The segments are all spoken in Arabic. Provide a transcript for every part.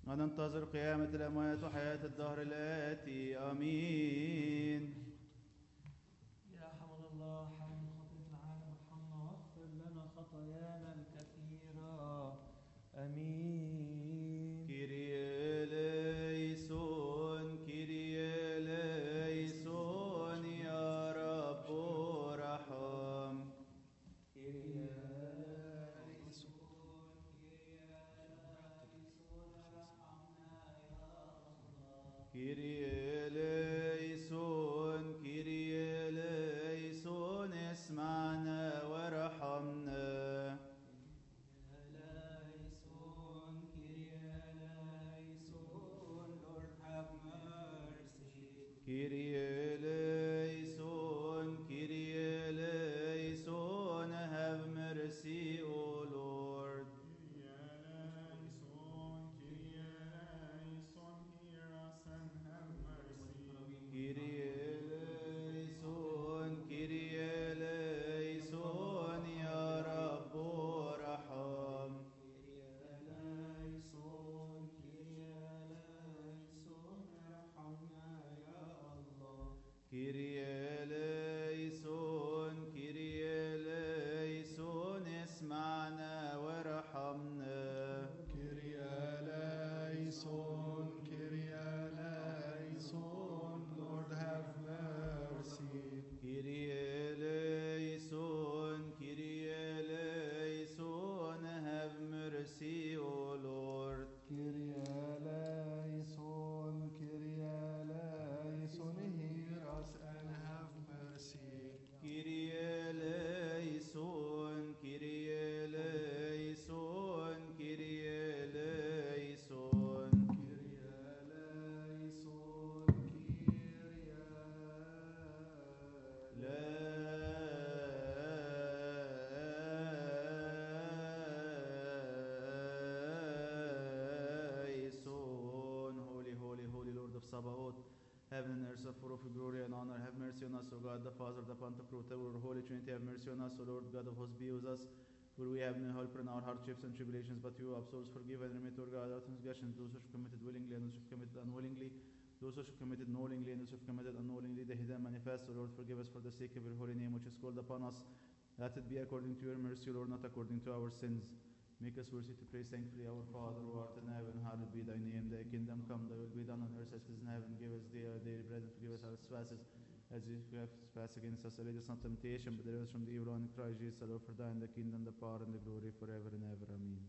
وننتظر قيامة الأموات وحياة الدهر الآتي. آمين. يا حمد الله حامل خطية العالم ارحمنا واغفر لنا خطايانا الكثيرة. آمين. كيريا ليسون كيريا ليسون يا رب ارحم. كيريا ليسون كيريا ليسون اسمعنا وارحمنا. Kyrie eleison, Kyrie eleison, have mercy, O Lord. Kyrie eleison, Kyrie eleison, hear us and have mercy. Kyrie eleison, Kyrie eleison, Ya Rabbu Raham. Kyrie eleison, Kyrie eleison, اسمعنا وارحمنا. Kyrie eleison, Kyrie eleison, Lord have mercy. Kyrie eleison, Kyrie eleison, have mercy, O Lord. Kyrie eleison, Kyrie eleison, hear us and have mercy. Kyrie eleison, Kyrie eleison, Kyrie eleison. Kyrie eleison, Eleison. Holy, holy, holy Lord of Sabaoth, heaven and earth are full of your glory and honor. Have mercy on us, O God, the Father, the Pantocrator, our Holy Trinity. Have mercy on us, O Lord God of hosts, be with us. For we have no helper in our hardships and tribulations, but you, absolve, forgive, and remit, O God, our transgressions, those who have committed willingly and those who have committed unwillingly, those who have committed knowingly and those who have committed unknowingly, the hidden manifest. O Lord, forgive us for the sake of your holy name, which is called upon us. Let it be according to your mercy, O Lord, not according to our sins. Make us worthy to pray thankfully, our Father, who art in heaven, hallowed be thy name. Thy kingdom come, thy will be done on earth as it is in heaven. Give us our daily bread and forgive us our trespasses, as if we have trespassed against us. Lead us not into temptation, but deliver us from the evil one. In Christ Jesus, our Lord, for thine the kingdom, the power, and the glory forever and ever. Amen.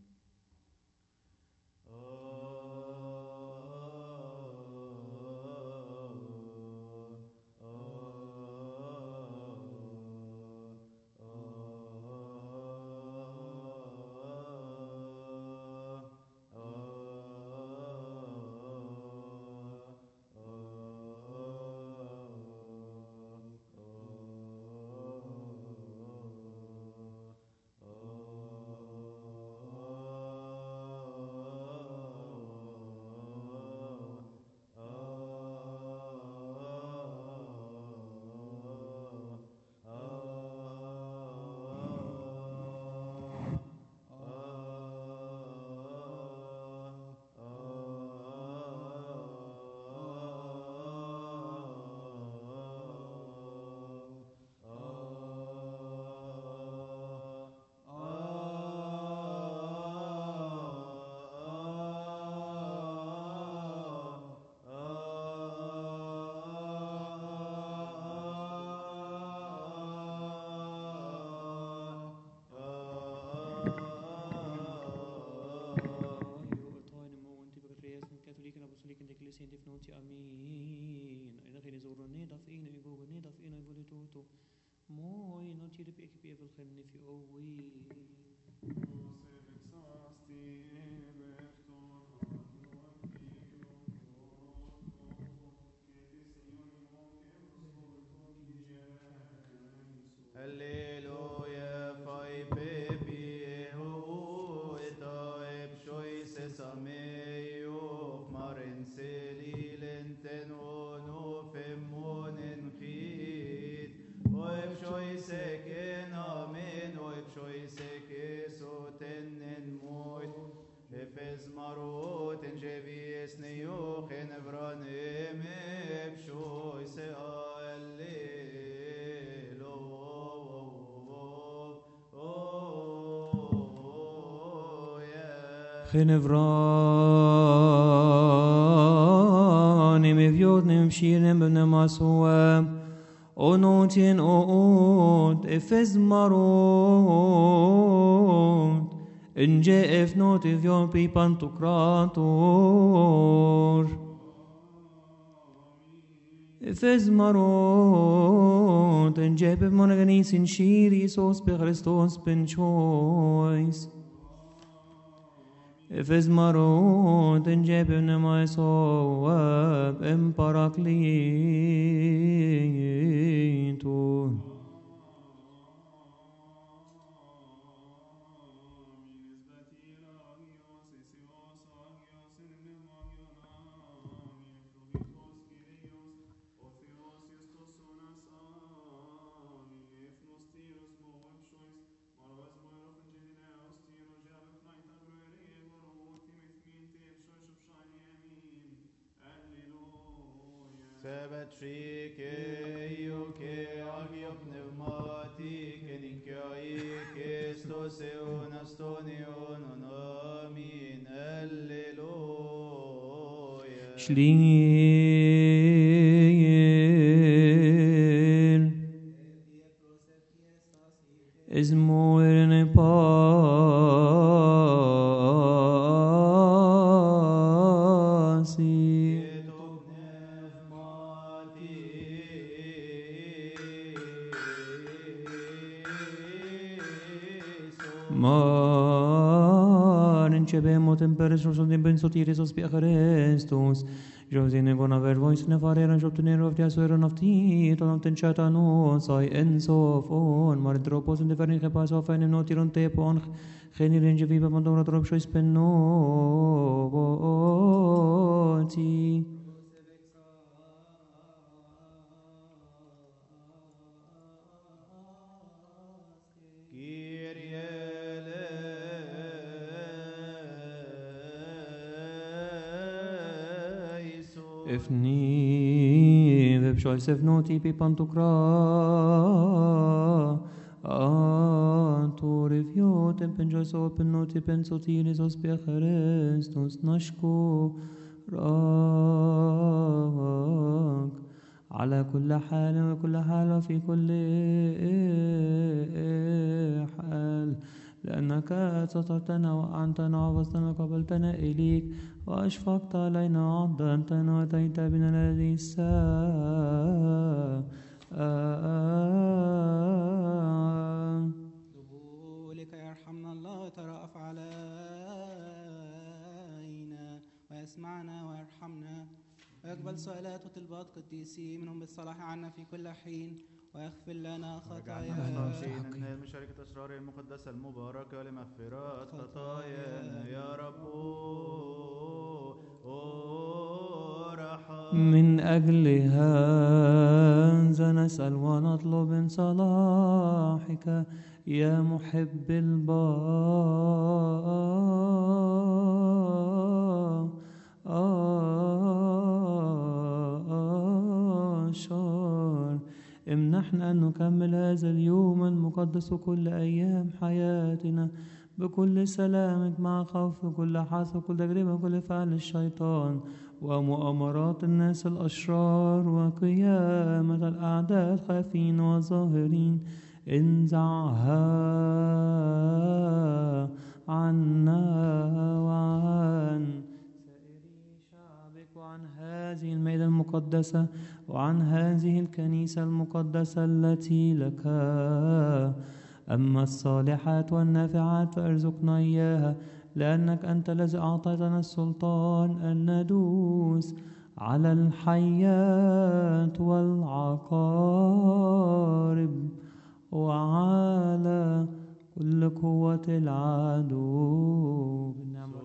Alleluia, fai pepi hu etaib choices ameo marin selilenten ono femmonen khid oib choice ken amen oib choice ke sotennen moit تنجبي سنيو خين براني مبشوي سأليلو خنفراني مفيوتني مشيرني بنماسوام Onotin oot efes marot Inje ef not if yon pipan to krator Efes marot Inje ef monoganis in shiri sos pe Christos ben choice Efes marot Inje ef nemai soab em paraklitu Sebetrike iuke agio pneumatic eninkai Christos eon astonion amin alleluia. Shliel Izmoirne pasi Marin cebemo temperes sotim ben sotiris ospia Christus Josine gona ver voice ne farera jobtene of dia soeron of ti ton ten chata no sai enso on mar dropos in de verni gepas of en notiron te pon geniren je viva mandora drop shois penno ti Ifni vebshois evnoti pipantukra Anturivio tempenjos openoti pensotiris ospia Christus nashku راك على كل حال وكل حال وفي كل حال لأنك سترتنا وأعنتنا وبسطنا وقبلتنا إليك وأشفقت علينا عضلتنا وأتيت بنا الذي الساعة دخولك يرحمنا الله ترأف علينا ويسمعنا ويرحمنا ويقبل سؤالات وطلبات قديسي منهم بالصلاح عنا في كل حين ويغفر لنا خطايانا ننال من شركة أسرار المقدسة المباركة لمغفرات خطايانا يا رب ارحم. من أجل هذا نسأل ونطلب من صلاحك يا محب البشر امنحنا أن نكمل هذا اليوم المقدس كل أيام حياتنا بكل سلامك مع خوف كل حسد كل تجربة كل فعل الشيطان ومؤامرات الناس الأشرار وقيامة الأعداء الخافين والظاهرين انزعها عنا وعن سائر شعبك وعن هذه المائدة المقدسة وعن هذه الكنيسة المقدسة التي لك أما الصالحات والنافعات فارزقنا إياها لأنك أنت الذي أعطيتنا السلطان أن ندوس على الحيات والعقارب وعلى كل قوة العدو بالنعمة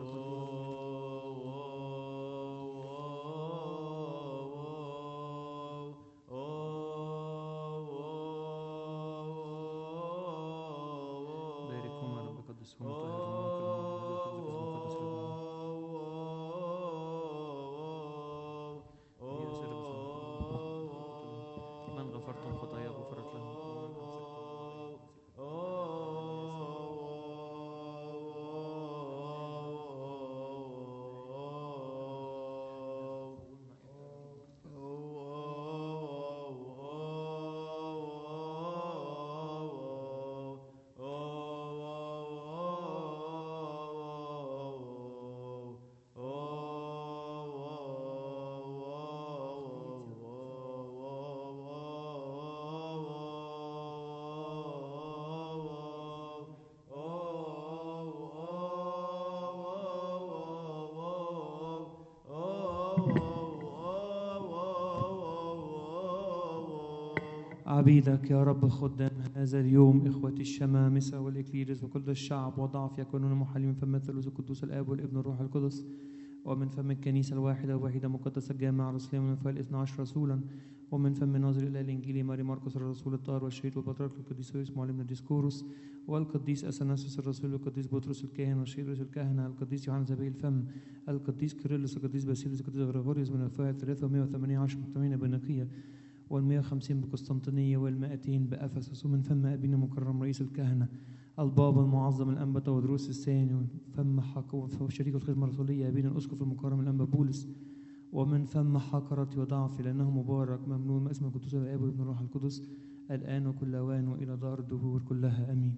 باركهم رب قدسهم وطهرهم عبيدك يا رب خدام هذا اليوم إخوتي الشمامسة والإكليرس وكل الشعب وضعف يكونون محلين فم الثالوث القدوس الآب والابن والروح القدس ومن فم الكنيسة الواحدة وواحدة مقدسة الجامعة الرسولية ومن فم الاثنى عشر رسولا ومن فم الناظر إلى الإنجيل ماري مرقس الرسول الطاهر والشهيد والبطريرك القديس يوسف معلمنا ديسكوروس والقديس أثناسيوس الرسول والقديس بطرس الكاهن والشهيد رئيس الكهنة القديس يوحنا ذبي الفم القديس كيرلس القديس باسيليوس القديس غريغوريوس من الفئة 318 محتمين بنقية وال150 بقسطنطينية وال200 بأفسس ومن فم أبينا مكرم رئيس الكهنة البابا المعظم الأنبا تودروس الثاني ومن فم شريك الخدمة الرسولية أبينا الأسقف المكرم الأنبا بولس ومن فم حقرتي وضعفي لأنه مبارك ممنون اسم القدوس الآب والابن والروح القدس الآن وكل أوان وإلى دار الدهور كلها آمين.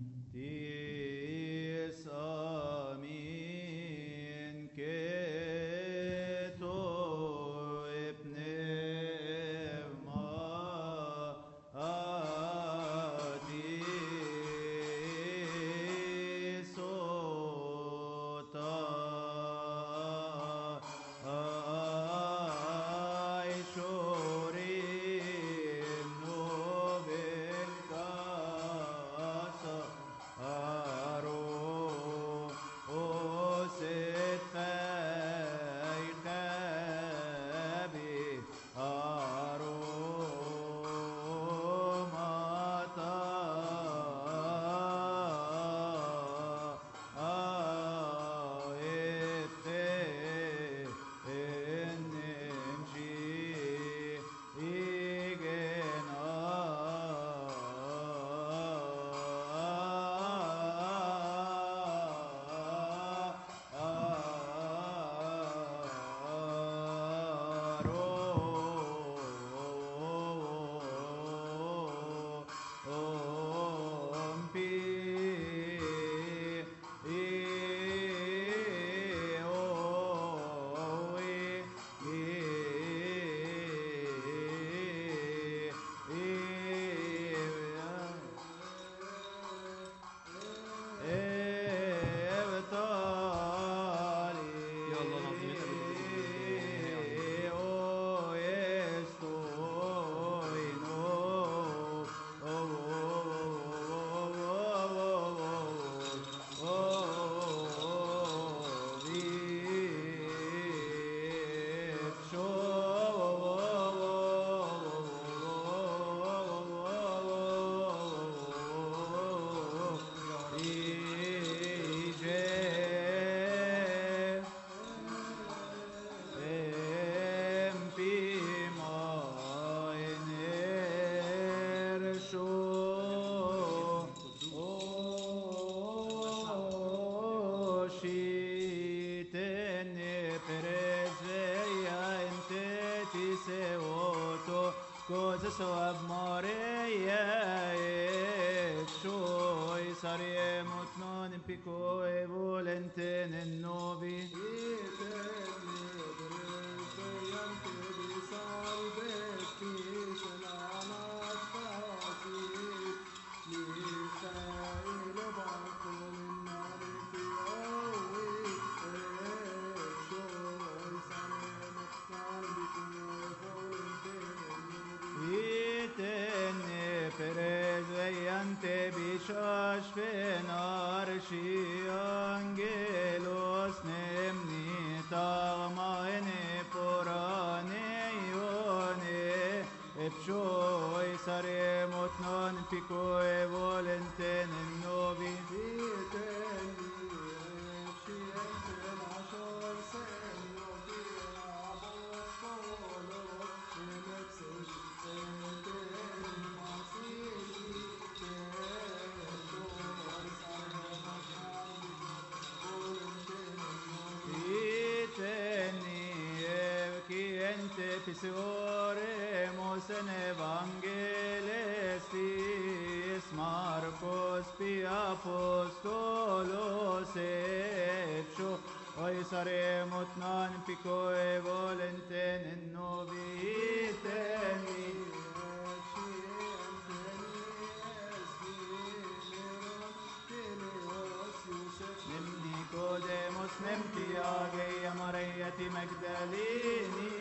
في مجدليني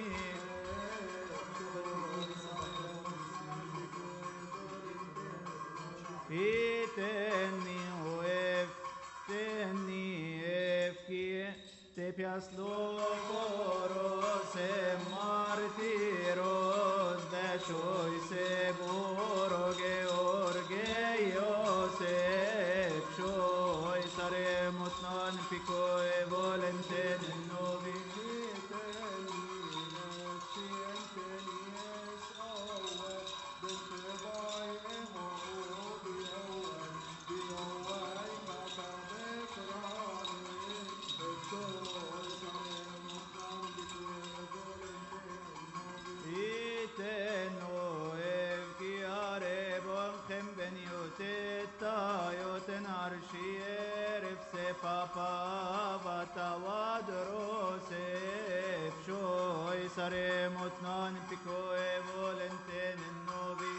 Iteni efki te pias logoros e martiros deshoi se boro georgeios e pshoi saremot nan pico e volenten novi Papa vatavadros epshoi saremot nan pico e volenten novi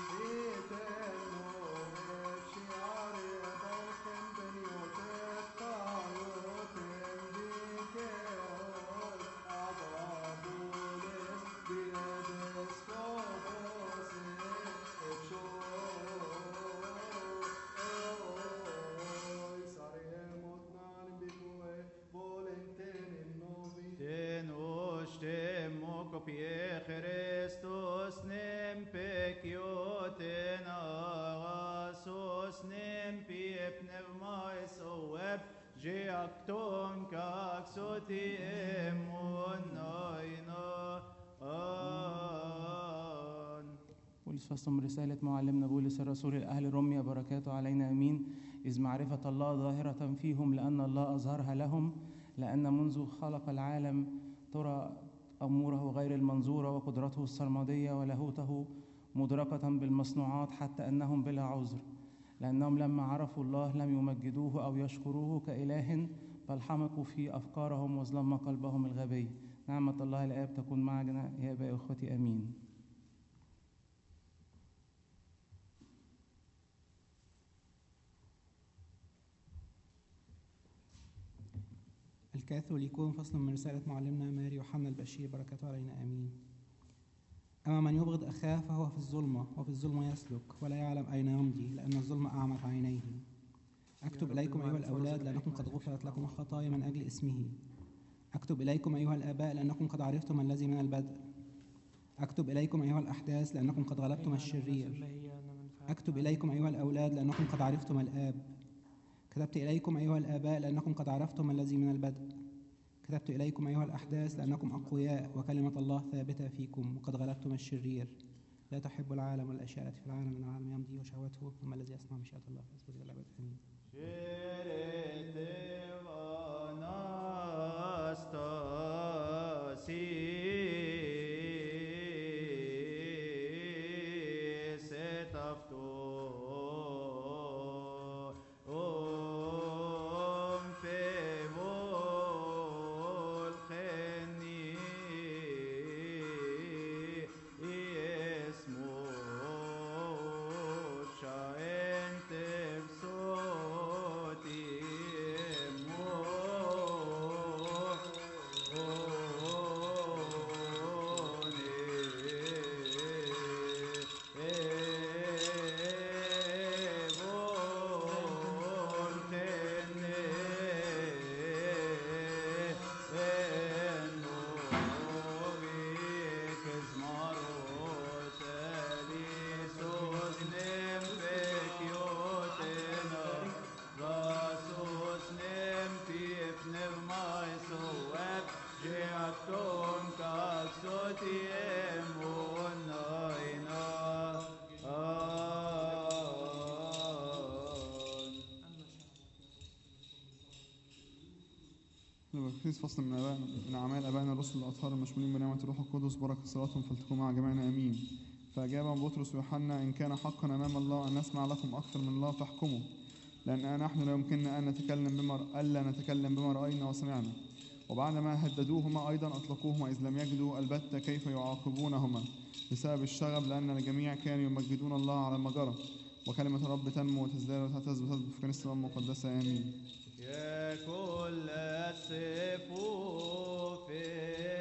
Pie Christos nem pekioten agasos nem pie pneumais oep geacton kaxoti emon naina an. بولس فصل من رسالة معلمنا بولس الرسول الأهل روميا بركاته علينا أمين. إذ معرفة الله ظاهرة فيهم لأن الله أظهرها لهم لأن منذ خلق العالم ترى أموره غير المنظورة وقدرته السرمدية ولاهوته مدركة بالمصنوعات حتى أنهم بلا عذر لأنهم لما عرفوا الله لم يمجدوه أو يشكروه كإله بل حمقوا في أفكارهم وظلم قلبهم الغبي. نعمة الله الآب تكون معنا يا أبائي وأخوتي آمين. الكاثوليكون فصل من رسالة معلمنا ماري يوحنا البشير بركاته علينا آمين. أما من يبغض أخاه فهو في الظلمة وفي الظلمة يسلك ولا يعلم أين يمضي لأن الظلمة أعمت عينيه. أكتب إليكم أيها الأولاد لأنكم قد غفرت لكم الخطايا من أجل اسمه. أكتب إليكم أيها الآباء لأنكم قد عرفتم الذي من البدء. أكتب إليكم أيها الأحداث لأنكم قد غلبتم الشرير. أكتب إليكم أيها الأولاد لأنكم قد عرفتم الآب. كتبت إليكم أيها الآباء لأنكم قد عرفتم الذي من البدء. كتبت إليكم أيها الأحداث لأنكم أقوياء وكلمة الله ثابتة فيكم وقد غلبتم الشرير. لا تحب العالم والأشياء التي في العالم إن العالم يمضي وشهوته ثم الذي يصنع مشيئة الله فيثبت إلى الأبد آمين. فصل من أعمال أبائنا الرسل الأطهار المشمولين بنعمة الروح القدس بركة صلاتهم فلتكن مع جميعنا آمين. فأجاب بطرس ويوحنا إن كان حقا أمام الله أن نسمع لكم أكثر من الله فاحكموا لأن نحن لا يمكننا أن نتكلم بما رأينا وسمعنا. وبعدما هددوهما أيضا أطلقوهما إذ لم يجدوا البتة كيف يعاقبونهما بسبب الشغب لأن الجميع كانوا يمجدون الله على المجرة. وكلمة الرب تنمو وتزداد وتثبت في كنيسة المقدسة آمين. يا كل الصفوف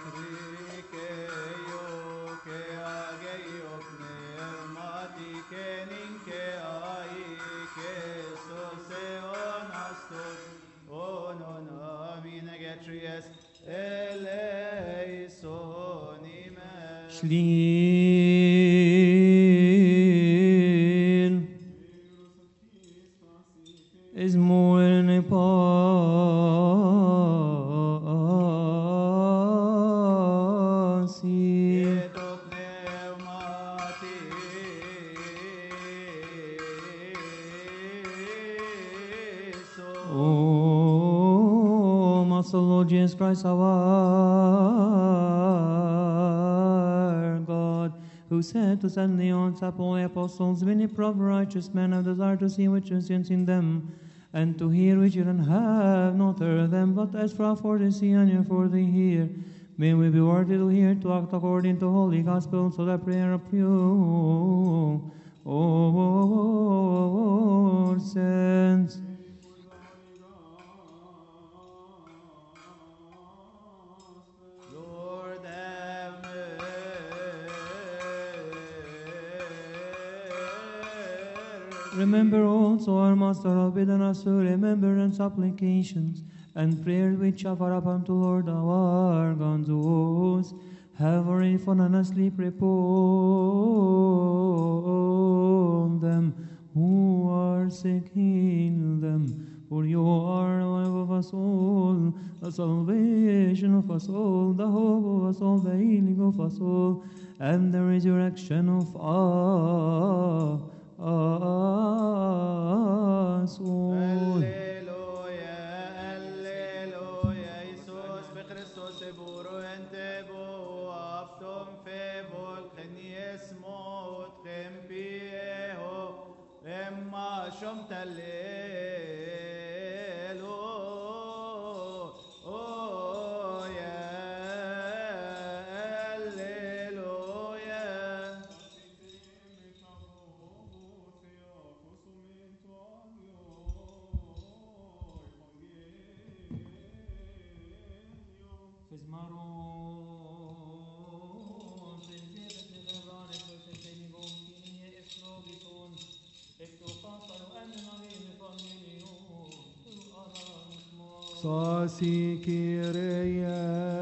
Shlin is more in a pasi. Oh, Master Lord Jesus Christ, our God, who said to send the all apostles, many proper righteous men have desired to see which is in them, and to hear which you have not heard them, but as for the see and you for the hear. May we be worthy to hear, to act according to holy gospel, so that prayer of you, O saints. Lord have mercy. Remember also our Master of bidden us to remembrance supplications and prayers which offer up unto Lord our God, those have already fallen asleep, repose them who are sick, heal them. For you are the life of us all, the salvation of us all, the hope of us all, the healing of us all, and the resurrection of us all. Alleluia, alleluia, Iisus بخريستوس بورو انت بو افتم في بولك اسموت خم بيهو اما شمت الليل Sasi Kyrie.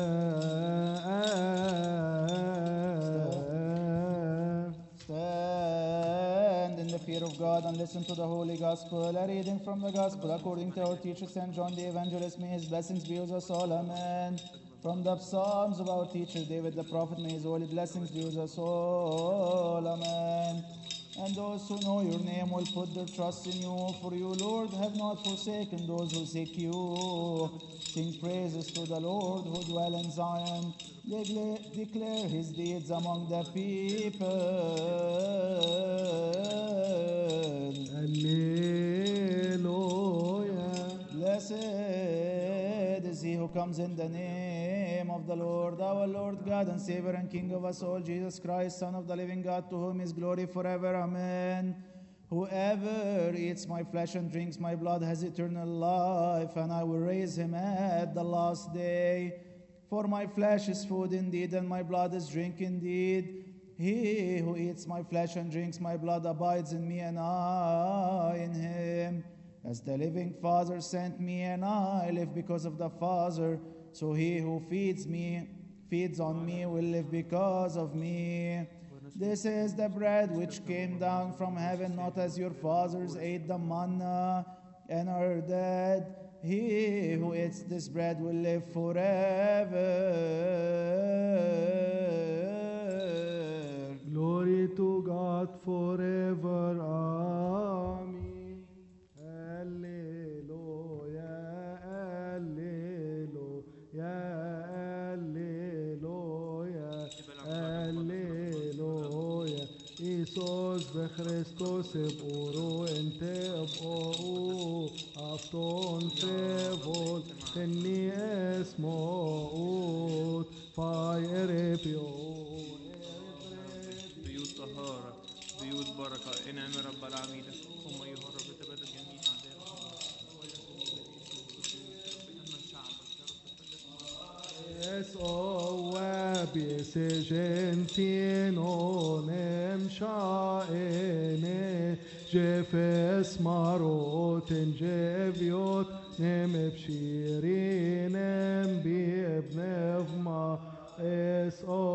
Stand in the fear of God and listen to the Holy Gospel. A reading from the Gospel according to our teacher St. John the Evangelist. May his blessings be with us all. Amen. From the Psalms of our teacher David the prophet, may his holy blessings be with us all. Amen. And those who know your name will put their trust in you. For you, Lord, have not forsaken those who seek you. Sing praises to the Lord who dwell in Zion. Declare his deeds among the people. Alleluia. Blessed is he who comes in the name of the Lord, our Lord God and Savior and King of us all, Jesus Christ, Son of the living God, to whom is glory forever. Amen. Whoever eats my flesh and drinks my blood has eternal life, and I will raise him at the last day. For my flesh is food indeed, and my blood is drink indeed. He who eats my flesh and drinks my blood abides in me, and I in him. As the living Father sent me, and I live because of the Father, so he who feeds on me will live because of me. This is the bread which came down from heaven, not as your fathers ate the manna and are dead. He who eats this bread will live forever. Glory to God forever. Amen. Alleluia. Alleluia. Alleluia. Alleluia. Iisus بخريستوس بقولوا انت بقولوا أفطون فيبول خني اسموت فاير بيوت بيوت طهارة، بيوت بركة، انعم رب العالمين ثم أيها الرب تبارك جميع أعدائك. Es oabis gentinonem shaene jefes maroten jeviot nem ebshirinem biebnevma es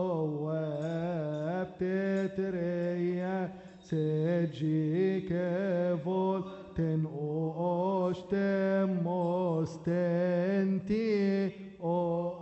oab tetreya seji kevol ten oshtem mostenti o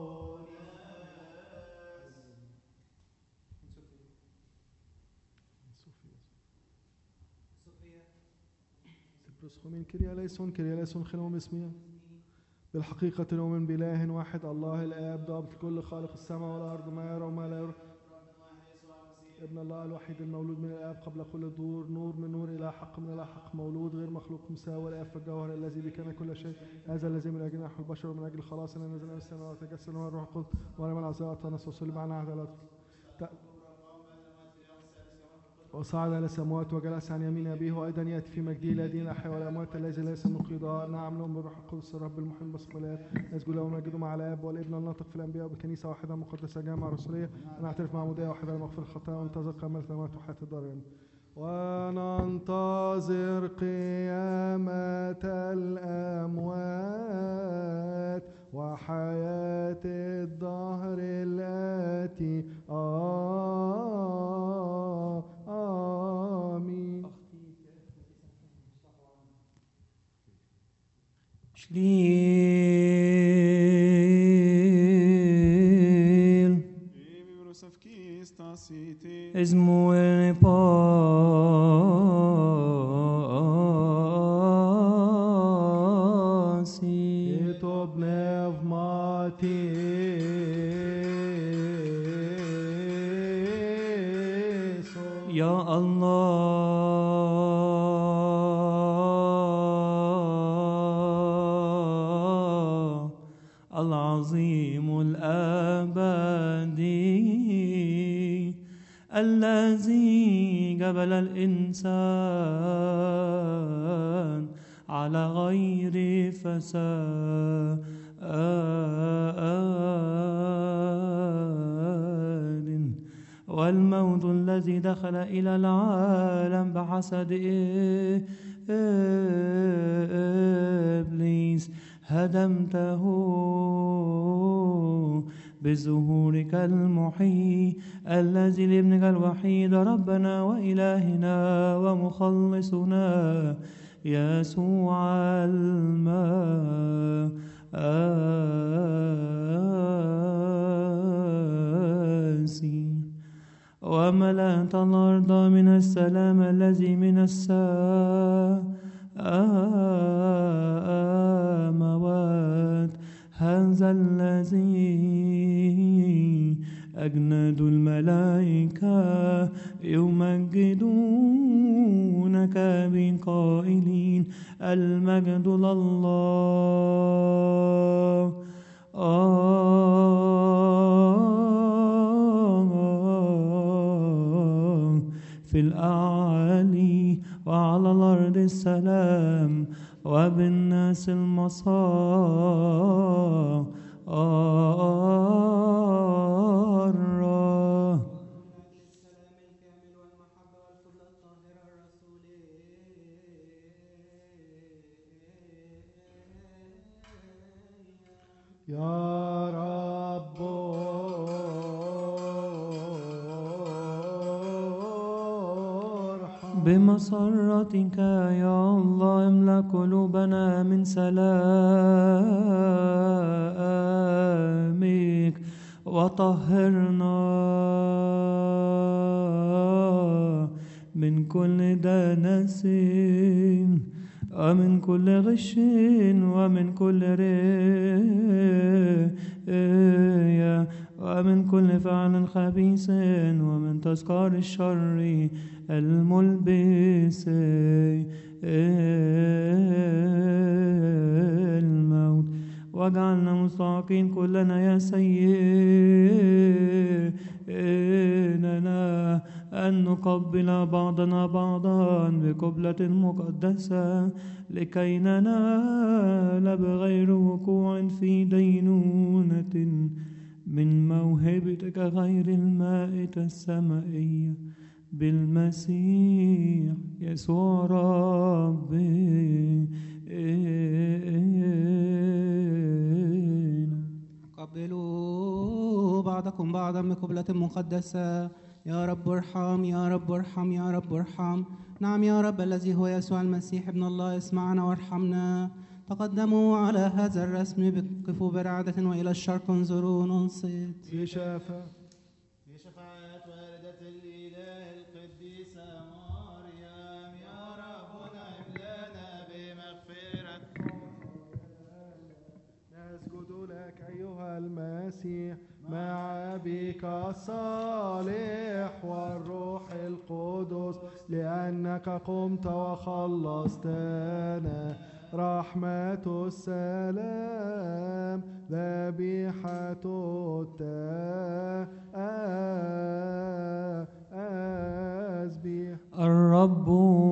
من كريا ليسون خلهم اسميا بالحقيقة نؤمن بإله واحد الله الآب ضابط كل خالق السماء والأرض ما يرى وما لا يرى ابن الله الوحيد المولود من الآب قبل كل الدور نور من نور إلى حق من إلى حق مولود غير مخلوق مساوي الآب في الجوهر الذي بكان كل شيء هذا الذي من أجل نحو البشر ومن أجل خلاصنا نزل من السماء وتجسد من الروح القدس ولم العزاء ونص وصلب معنا عدالته وصعد إلى السماوات وجلس عن يمين أبيه وأيضا يأتي في مجده إلى دين الأحياء والأموات الذي ليس من قضاء نعم لهم بالروح القدس الرب المحيي بصف الآب نسجد له ونمجده مع الآب والابن الناطق في الأنبياء وبكنيسة واحدة مقدسة جامعة رسولية ونعترف معمودية واحدة لمغفرة الخطايا وننتظر قيامة الأموات وحياة الدار وننتظر قيامة الأموات وحياة الدهر التي آمين Šlil izmuel pasi Ito pneumati Ya Allah العظيم الأبدي الذي جبل الإنسان على غير فساد والموت الذي دخل إلى العالم بحسد إبليس هدمته بظهورك المحيي الذي لابنك الوحيد ربنا وإلهنا ومخلصنا يسوع المسيح وملأت الأرض من السلام الذي من السماوات هذا الذي أجناد الملائكة يمجدونك بقائلين المجد لله في الأعالي وعلى الأرض السلام وبالناس المسار يا رب بمسرتك يا الله املأ قلوبنا من سلامك وطهرنا من كل دنس ومن كل غش ومن كل رياء ومن كل فعل خبيث ومن تذكار الشر الملبس الموت واجعلنا مستحقين كلنا يا سيدنا أن نقبل بعضنا بعضا بقبلة مقدسة لكي ننال بغير وقوع في دينونة من موهبتك غير المائتة السمائية بالمسيح يسوع ربي. قبلوا بعضكم بعضا بقبلة مقدسة. يا رب ارحم، يا رب ارحم، يا رب ارحم. نعم يا رب الذي هو يسوع المسيح ابن الله، اسمعنا وارحمنا. تقدموا على هذا الرسم، قفوا برعدة وإلى الشرق انظروا ننصت. بشفاء بشفاعة والدة الإله القديسة مريم يا ربنا املأنا بمغفرة. نسجد لك أيها المسيح مع أبيك الصالح والروح القدس، لأنك قمت وخلصتنا. رحمة السلام ذبيحة التسبيح. الرب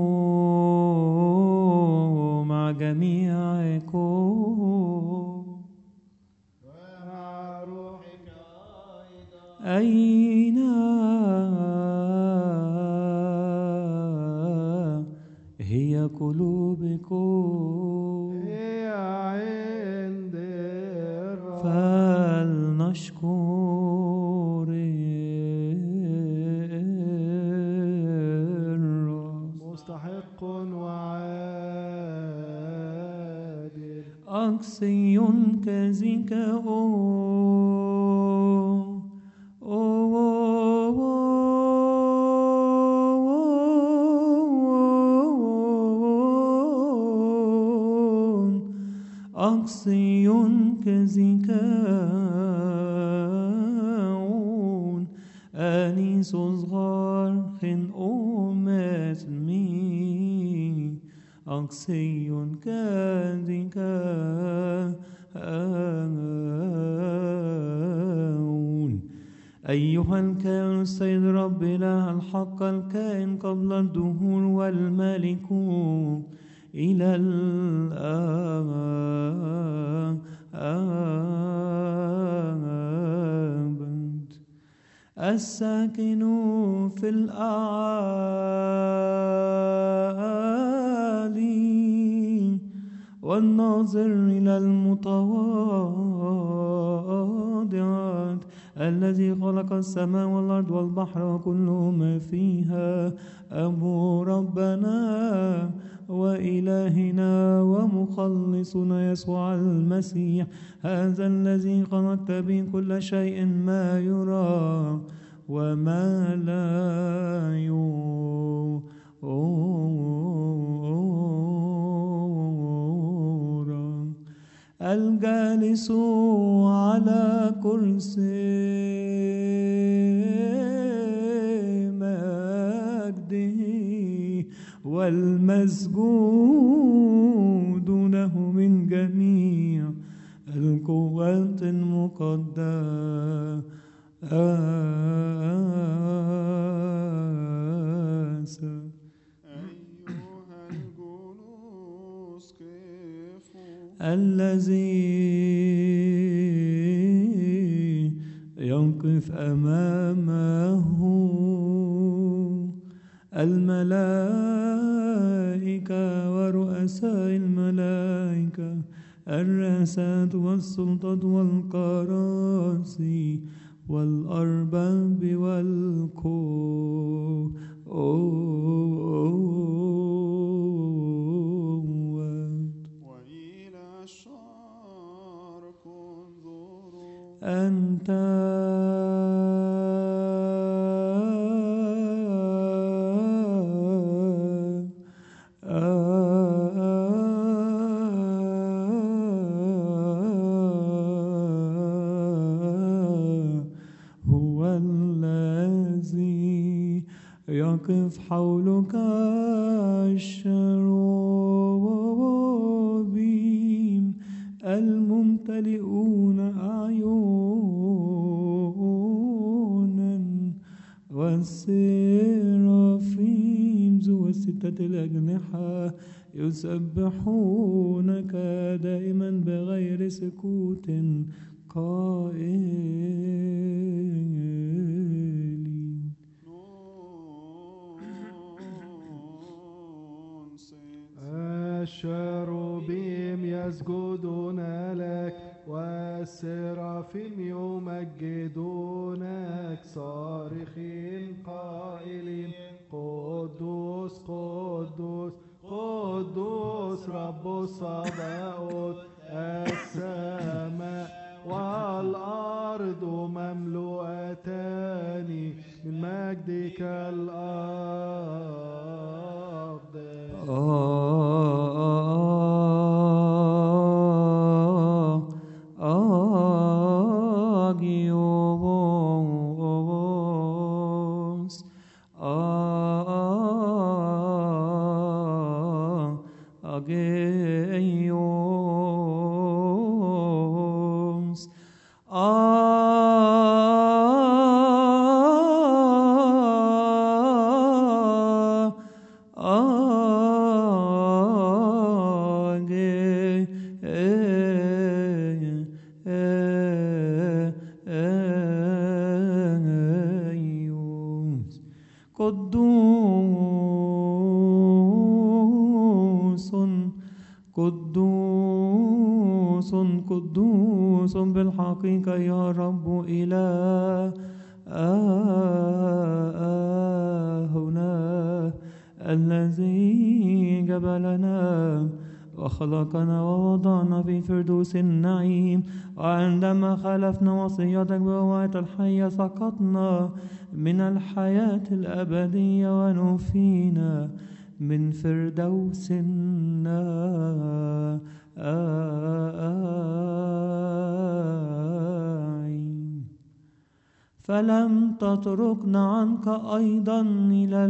مع جميعكم ومع روحك أيضا. أين هي قلوبكم؟ هي عند الرب. فلنشكر الرب. مستحق وعادل. أقصي كذيك أقصي كزكاون أنيس صغار خن أمتمي. أقصي كزكاون أيها الكائن السيد رب إله الحق الكائن قبل الدهور والملكوت إلى الأبد. الساكن في الأعالي والناظر إلى المتواضعات، الذي خلق السماء والأرض والبحر وكل ما فيها، أبو ربنا وإلهنا ومخلصنا يسوع المسيح، هذا الذي خلقت به كل شيء ما يرى وما لا يرى، الجالس على كرسي مجده والمسجود له من جميع القوات المقدسة. أيها الجلوس كفوا. الذي يقف أمامه الملائكة ورؤساء الملائكة، الرئاسات والسلطات والكراسي والأرباب والقوات. وإلى الشرق انظروا. أنت هو الذي يقف حولك الشرابيم الممتلئون أعينا، والسرافيم ذو الستة الأجنحة يسبحونك دائما بغير سكوت قائلين الشروبيم يسجدون لك والسرافيم يمجدونك صارخين قائلين قدوس قدوس قدوس رب الصباؤوت السماء والأرض مملوءتان من مجدك الأقدس قدوس بالحقيقة يا رب إلهنا الذي جبلنا وخلقنا ووضعنا في فردوس النعيم، وعندما خالفنا وصيتك بوقت الحية سقطنا من الحياة الأبدية ونفينا من فردوس النعيم. فلم تتركنا عنك أيضا إلى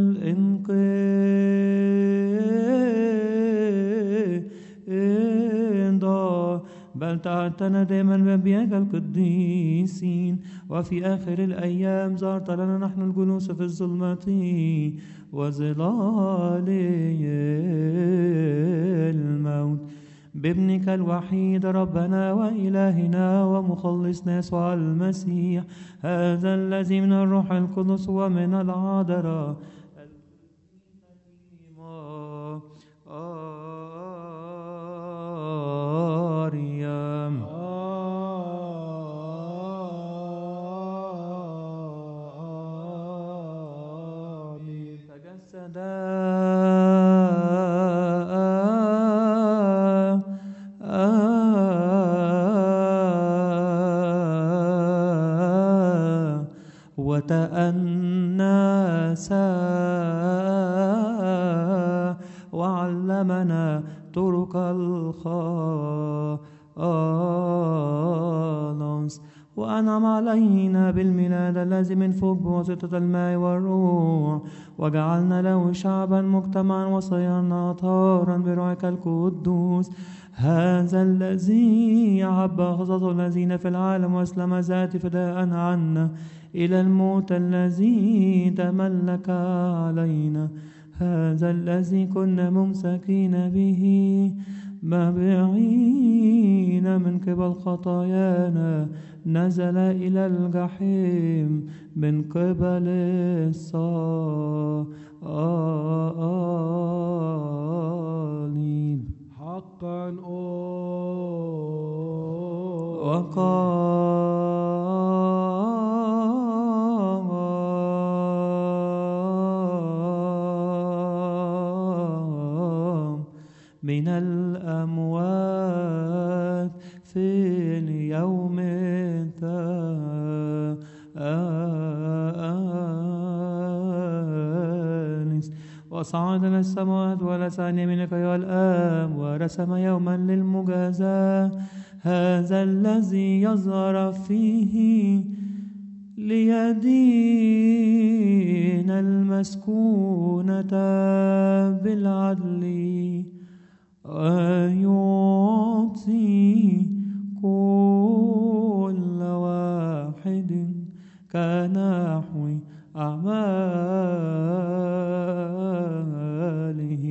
الانقضاء، بل تعتنا دائما بأنبيائك القديسين، وفي آخر الأيام زارت لنا نحن الجلوس في الظلمة وظلال الموت بابنك الوحيد ربنا وإلهنا ومخلصنا يسوع المسيح، هذا الذي من الروح القدس ومن العذراء مريم تجسد وتأنس وعلمنا طرق الخلاص، وأنعم علينا بالميلاد الذي من فوق بواسطة الماء والروح، وجعلنا له شعبا مجتمعا وصيرنا أطهارا بروحك القدوس، هذا الذي أحب خصصه الذين في العالم وأسلم ذاته فداء عنا إلى الموت الذي تملك علينا، هذا الذي كنا ممسكين به مبعين من قبل خطايانا نزل إلى الجحيم من قبل الصليب حقا من الأموات في اليوم الثالث، وصعد إلى السماوات ولس عن يمينك أيها الآب، ورسم يوما للمجازاة، هذا الذي يظهر فيه ليدين المسكونة بالعدل ويعطي كل واحد كنحو أعماله.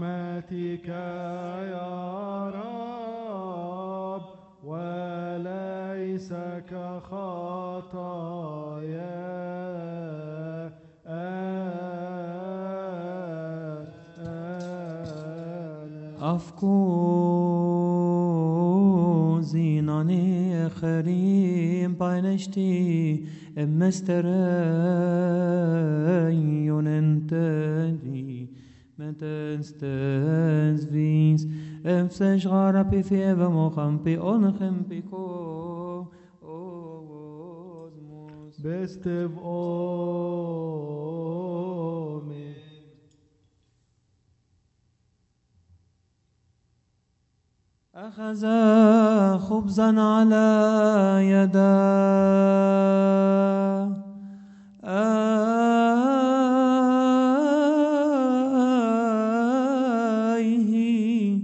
برحمتك يا رب ولا Afkuzinani kharim paineshti emmesterayun entedi metenstes vis efsesh garapi fieva mochampi onchem piko osmos Bestev Omi. أخذ خبزا على يديه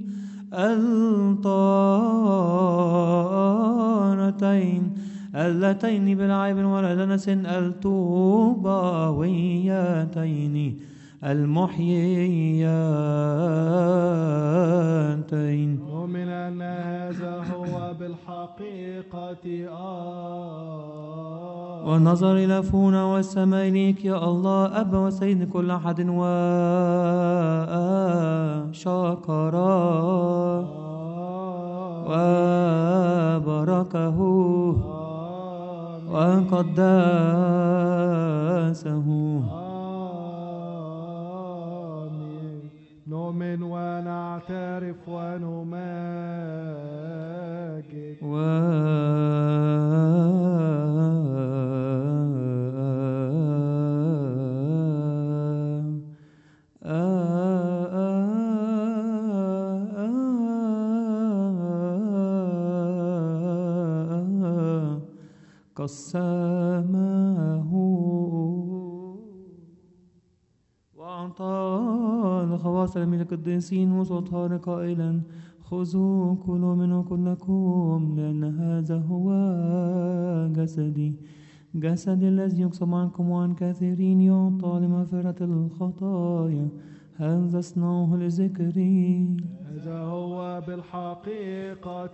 الطارتين اللتين بالعيب ولا دنس الطوباويتين المحييتين ومن أن هذا هو بالحقيقة ونظر إلى فونا والسماء إليك يا الله أب وسيد كل أحد وشكرا وباركه وقدسه. نؤمن ونعترف ونماجد قسمه وأعطى الخواص من القديسين وسلطان قائلا خذوا كلوا منه كلكم لأن هذا هو جسدي جسد الذي يقسم عنكم وعن كثيرين يعطى لمغفرة الخطايا هذا اصنعوه لذكري. هذا هو بالحقيقة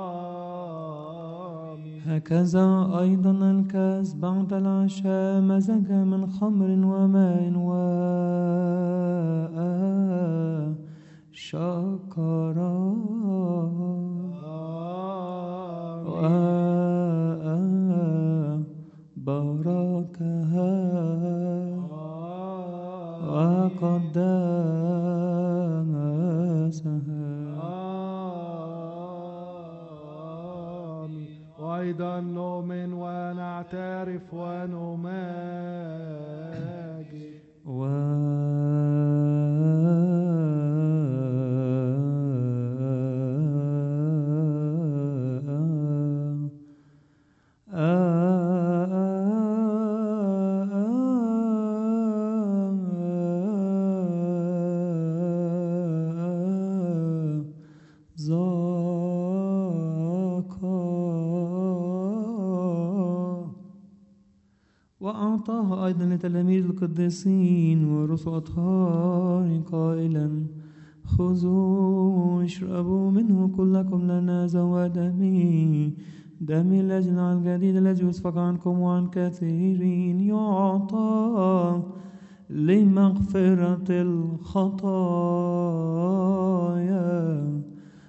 آمين. هكذا أيضا الكاس بعد العشاء مزج من خمر وماء وشكرا وباركها وقدسها. وأيضا نؤمن ونعترف ونماجد وأعطاه أيضا لتلاميذ القديسين ورسل أطهار قائلا خذوا واشربوا منه كلكم لأن هذا هو دمي دمي الذي على الجديد الذي يسفك عنكم وعن كثيرين يعطى لمغفرة الخطايا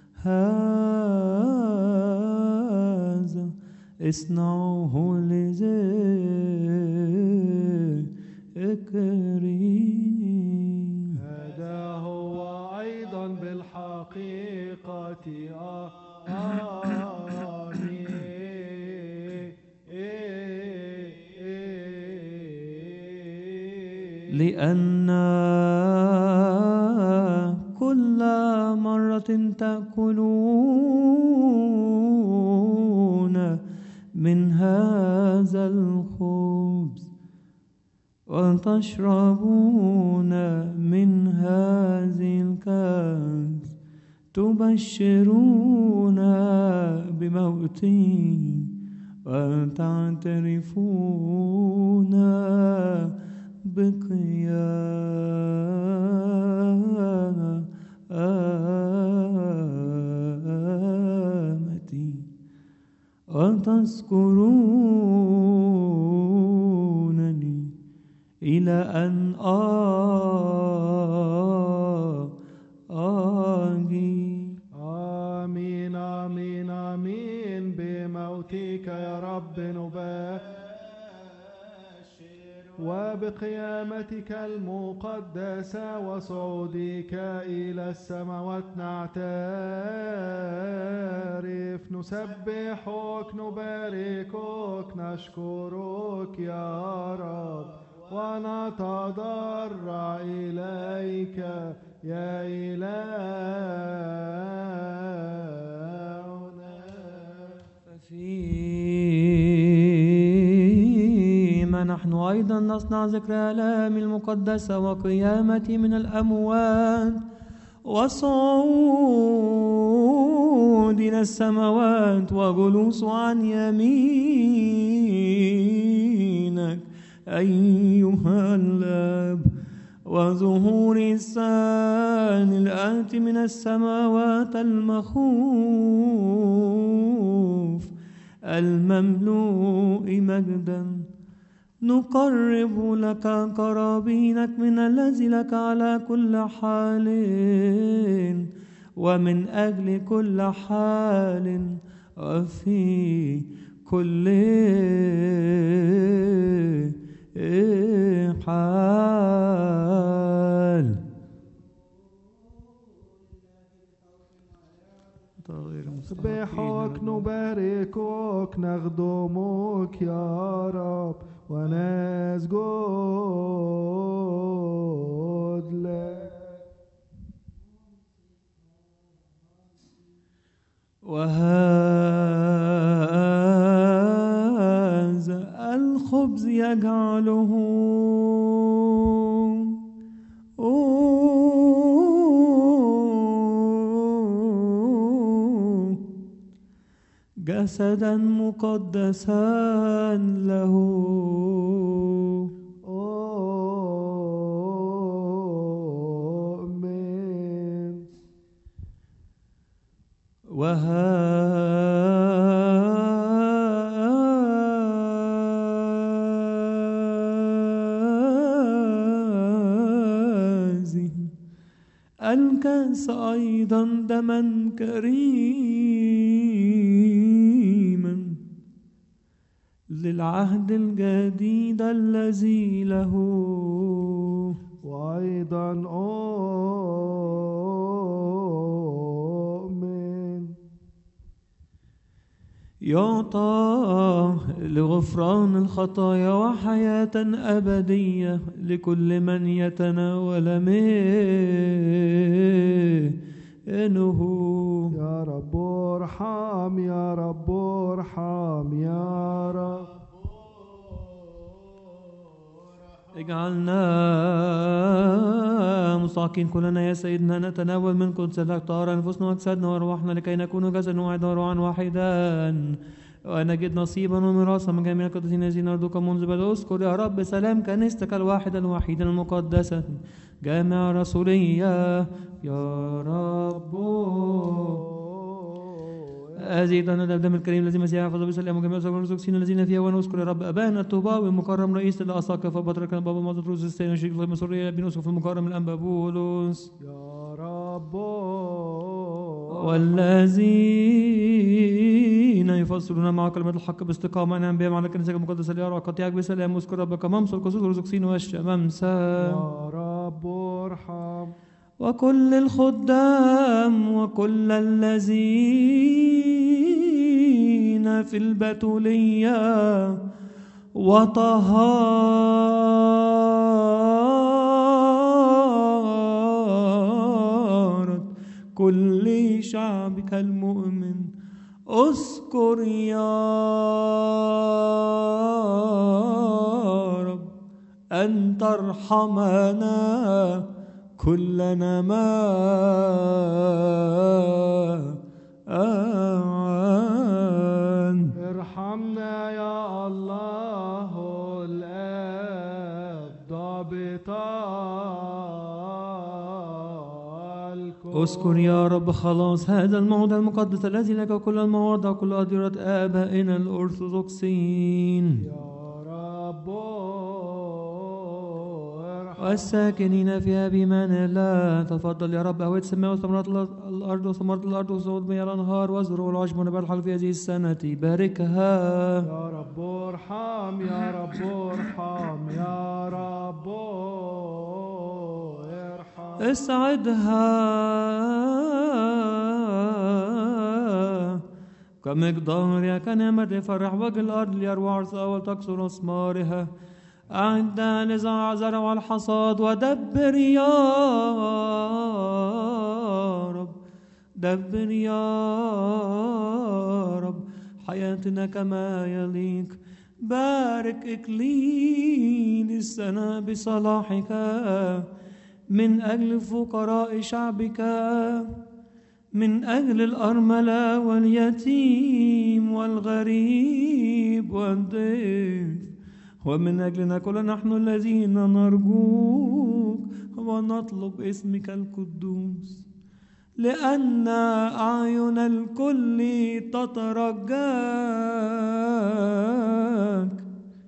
هذا اصنعوه لذكري. هذا هو أيضا بالحقيقة لأن كل مرة تأكلون من هذا الخبز وتشربون من هذه الكأس تبشرون بموتي وتعترفون بقيامتي. وتذكرونني إلى أن آجي. آمين آمين آمين. بموتك يا رب نباشر وبقيامتك المقدسة وصعودك إلى السماوات نعترف، نسبحك نباركك نشكرك يا رب ونتضرع إليك يا إلهنا. فيما نحن أيضا نصنع ذكر آلام المقدسة وقيامتي من الأموات وصعود إلى السماوات وجلوس عن يمينك أيها الآب، وظهور الثاني الآتي من السماوات المخوف المملوء مجدا، نقرب لك قرابينك من الذي لك على كل حال ومن أجل كل حال وفي كل حال. نسبحك نباركك نخدمك يا رب ونسجد لك. وهذا الخبز يجعله جسدا مقدسا له. آمين. وهذه الكأس أيضا دما كريما للعهد الجديد الذي له، وأيضا آمين. يعطى لغفران الخطايا وحياة أبدية لكل من يتناول منه. يا رب ارحم يا رب ارحم يا رب. اجعلنا مستحقين كلنا يا سيدنا نتناول من قدسك طهارا أنفسنا وأجسادنا وأرواحنا لكي نكون جسدا واحدا وروحا واحدا ونجد نصيبا وميراثا من جميع القديسين الذين يرضوك منذ بدء. اذكر يا رب سلام كنيستك الواحدة الوحيدة المقدسة جامع الرسولية يا رب. أزيدنا الدم الكريم الذي مسيح يحفظ بسلام وجميع الرسولين الذين فيها. ونذكر يا رب أبانا الطوباوي المكرم رئيس الأساقفة بطرك البابا مازن روز الثاني وشريك المسورية بن يوسف المكرم الأنبا بولس يا رب. والذين يفسرون مع كلمة الحق باستقامة أنعم بهم على كنيسة المقدسة ليرى قطيعك بسلام. واذكر ربك ممسى القصور والرزقسين والشمامسة يا رب ارحم. وكل الخدام وكل الذين في البتولية وطهارة كل شعبك المؤمن اذكر يا رب أن ترحمنا كلنا ارحمنا يا الله الآب ضابط الكل. اذكر يا رب خلاص هذا الموضع المقدس الذي لك كل المواضع وكل أديرة آبائنا الأرثوذكسيين يا رب ارحم والساكنين فيها بإيمان الله. تفضل يا رب أهوية السماء وثمرات الأرض وثمرات الأرض وصعود مياه الأنهار والزروع والعشب ونبات الحل في هذه السنة باركها. يا رب ارحم يا رب ارحم يا رب ارحم اسعدها كمقدارها كنعمة فرح وجه الأرض ليروى عرسها ولتكسر أثمارها. أعد لزرع والحصاد ودبر يا رب دبر يا رب حياتنا كما يليق. بارك إكليل السنة بصلاحك من أجل فقراء شعبك من أجل الأرملة واليتيم والغريب والضيف ومن أجلنا كل نحن الذين نرجوك ونطلب اسمك القدوس لأن أعين الكل تترجاك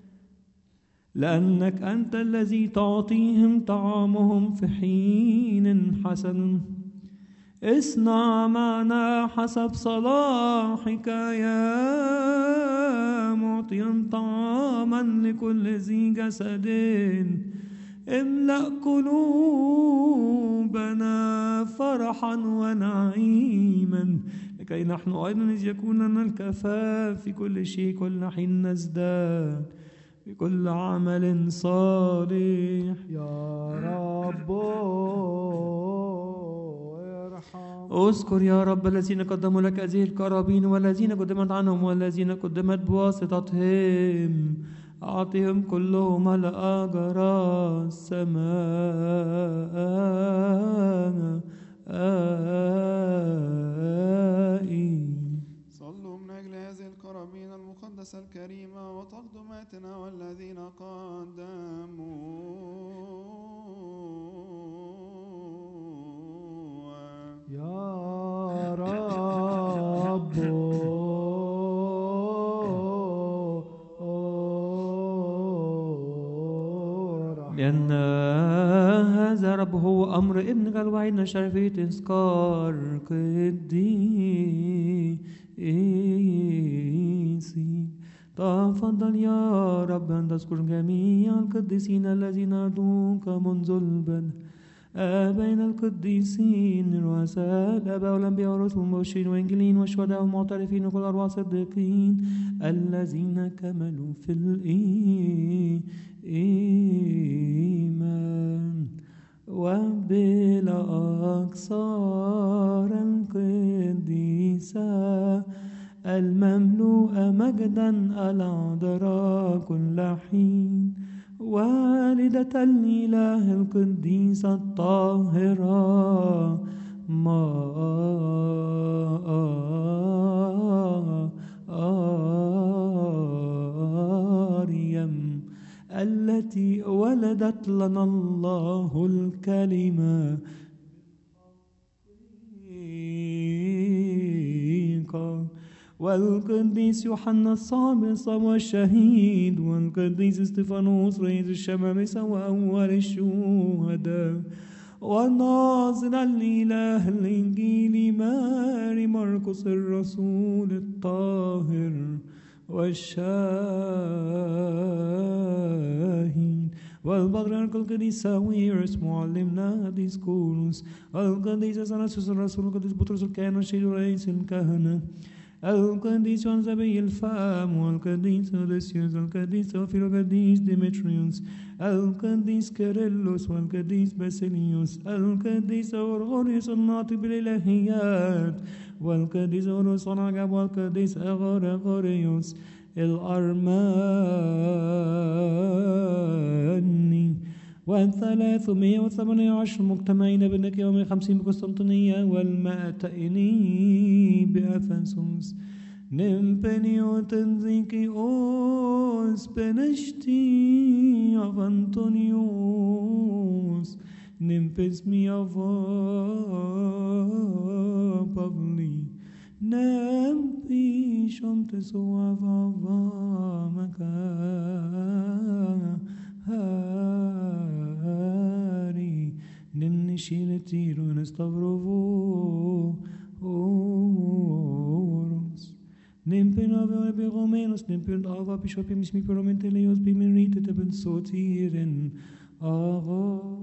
لأنك أنت الذي تعطيهم طعامهم في حين حسن. اصنع معنا حسب صلاحك يا معطيا طعاما لكل ذي جسد. املأ قلوبنا فرحا ونعيما لكي نحن أيضا إذ يكون لنا الكفاف في كل شيء كل حين نزداد بكل عمل صالح. يا رب اذكر يا رب الذين قدموا لك هذه القرابين والذين قدمت عنهم والذين قدمت بواسطتهم أعطهم كلهم على أجر السماء. صلوا من أجل هذه القرابين المقدسة الكريمة وتقدماتنا والذين قدموا يا رب لأن هذا رب هو أمر ابنك الوحيد نشر في تذكار قديسي. تفضل يا رب أن تذكر جميع القديسين الذين أدعوك منذ البدء بين القديسين الرؤساء الآباء والأنبياء والرسل والمبشرين والإنجيليين والشهداء والمعترفين وكل أرواح الصديقين الذين كملوا في الإيمان وبلا أقصار القديسة المملوءة مجدا العذراء كل حين والدة الإله القديسة الطاهرة مريم التي ولدت لنا الله الكلمة والقديس يوحنا الصامص والشهيد والقديس استفانوس رئيس الشمامسة وأول الشهداء والناظر الإله الإنجيلي ماري مرقس الرسول الطاهر والشاهين والبطريرك القديس ساويرس معلمنا ديسكورس والقديس أثناسيوس الرسول القديس بطرس الكاهن والشهيد رئيس الكهنة القديس يونزبي الفام والقديس أوديسيوس والقديس توفيل والقديس ديمتريوس القديس كيرلس والقديس باسيليوس القديس أورغوريوس الناطق بالإلهيات والقديس أوروس العجب والقديس أغوريوس الأرماني و318 مجتمعين بنك يوم 50 بقسطنطينية والمائتين بأفسس نمبنيو تنزيكي أوس بنشتي أفانتونيوس Nimpes mia pavli Nempi shomte suava makari Nimnishile tiro nestavrovo oros Nimpen ave begomenos nimpen ava bishopim ismi peromenteleos bimerite teben sotiren ava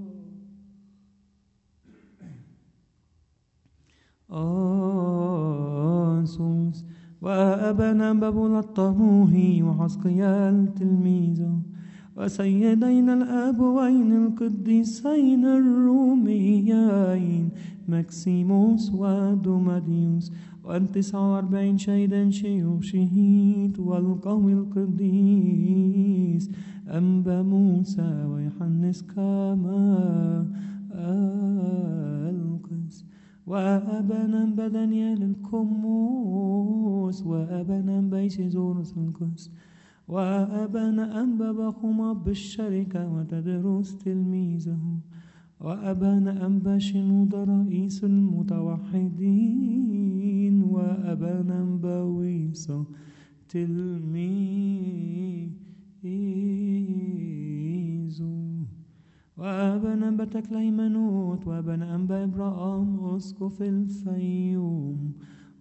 آسوس وأبنا بابل الطموحي وحسقيال تلميذه وسيدينا الأبوين القديسين الروميين مكسيموس ودوماديوس و49 شهيدا شيوخ شهيد والقوي القديس أنبا موسى ويحنس كما القس وأبنا بدنيال الكموس وأبنا بيسيزورس القس وأبنا أنبا بخما بالشركة وتدرس تلميذه وأبنا أنبا شنود رئيس المتوحدين وأبنا أنبا ويسا تلميذه وأبنا أنبا تكليمنوت وأبنا أنبا إبراهام أسقف الفيوم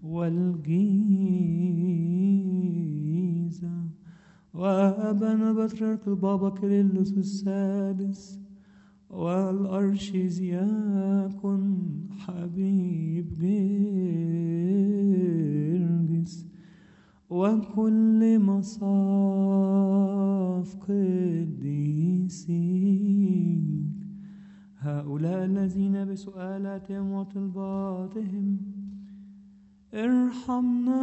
والجيزة وأبنا بطريرك البابا كيرلس السادس والأرشيزياكون حبيب جرجس وكل مصاف قديسين هؤلاء الذين بسؤالاتهم وطلباتهم ارحمنا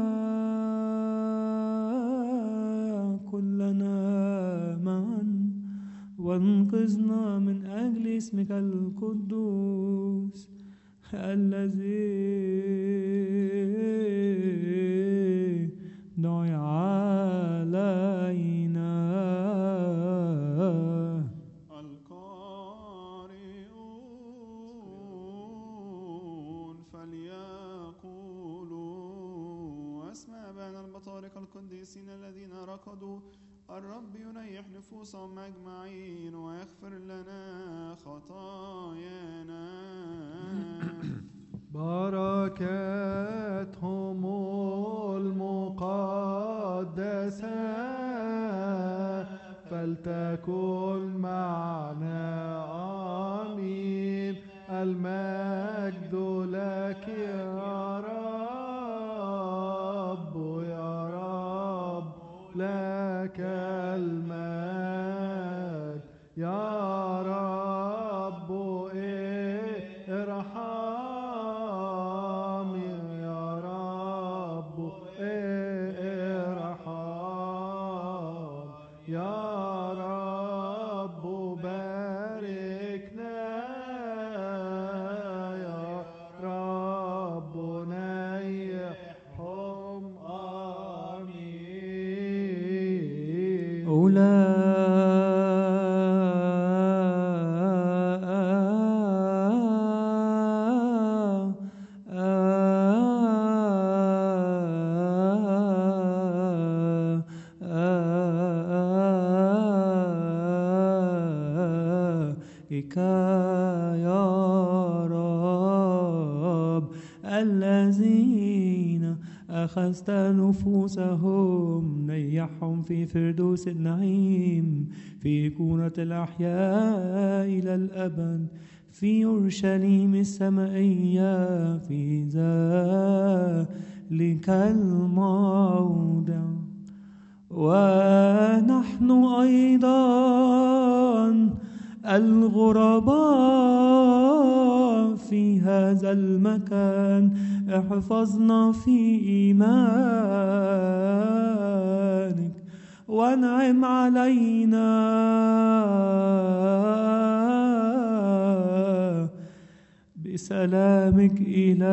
كلنا معا وانقذنا من أجل اسمك القدوس الذي دعي علينا القارئون فليقولوا أسمع أبانا البطاركة القديسين الذين ركضوا الرب يريح نفوسهم أجمعين ويغفر لنا خطايانا بركاتهم المقدسة فلتكن معنا آمين المجد لك يا رب يا رب لك المجد يا رب ارحم يا رب ارحم يا رب باركنا يا رب نيحهم آمين يا رب الذين أخذت نفوسهم نيحهم في فردوس النعيم في كونة الأحياء إلى الأبد في أورشليم السمائية في ذلك الموضع ونحن أيضا الغرباء في هذا المكان احفظنا في إيمانك وانعم علينا بسلامك إلى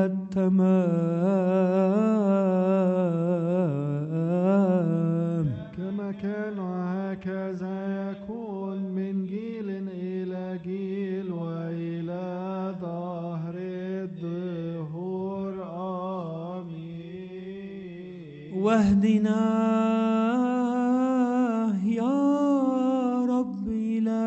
التمام كما كان وهكذا يكون من جيل إلى جيل واهدنا يا رب إلى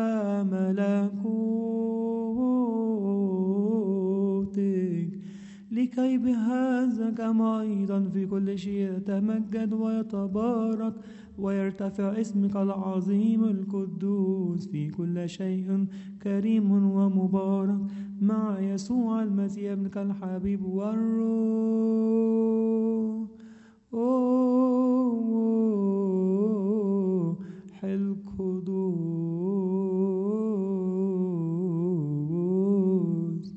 ملكوتك لكي بهذا كما أيضا في كل شيء يتمجد ويتبارك ويرتفع اسمك العظيم القدوس في كل شيء كريم ومبارك مع يسوع المسيح ابنك الحبيب والروح القدوس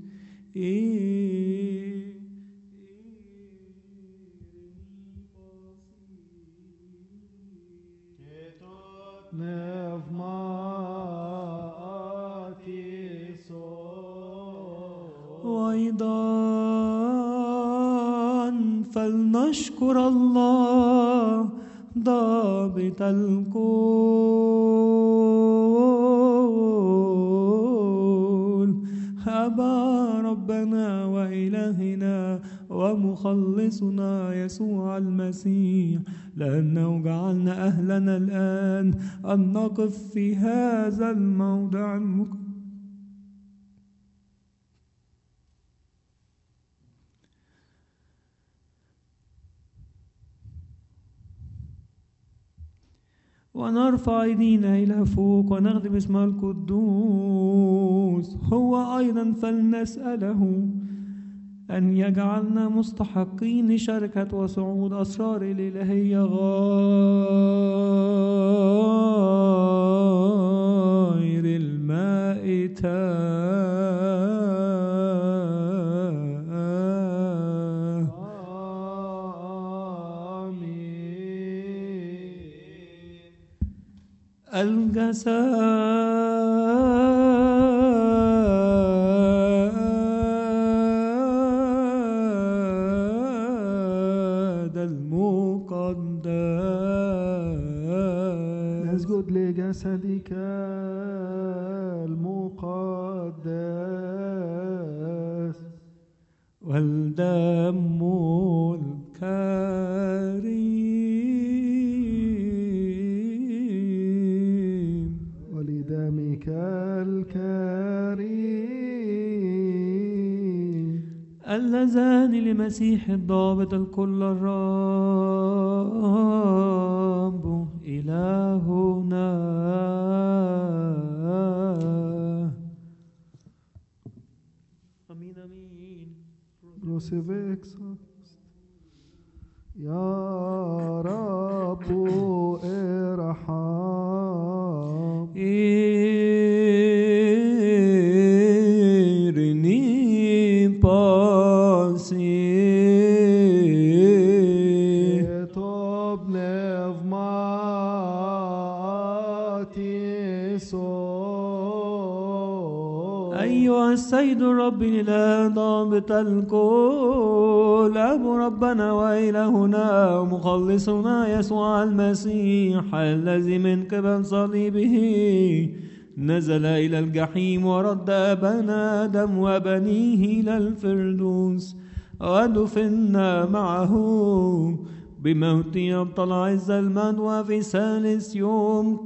وأيضا فلنشكر الله ضابط الكل أبا ربنا وإلهنا ومخلصنا يسوع المسيح لأنه جعلنا أهلنا الآن أن نقف في هذا الموضع المقدس ونرفع أيدينا إلى فوق ونخدم اسمه القدوس هو أيضا فلنسأله أن يجعلنا مستحقين لشركة وصعود أسرار الإلهية غير المائتة الجسد المقدس نسجد لجسدك المقدس والدم الكريم ولدمك الكريم اللذان لمسيح الضابط الكل الرب إلهنا أمين أمين Crucifixus يا رب ارحم إرني باسي Top nevmati أيها السيد الرب الإله ضابط الكل أبو ربنا وإلهنا ومخلصنا يسوع المسيح الذي من قبل صليبه نزل إلى الجحيم ورد أبانا آدم وبنيه إلى الفردوس ودفنا معه بموت يبطل عز المجد وفي ثالث يوم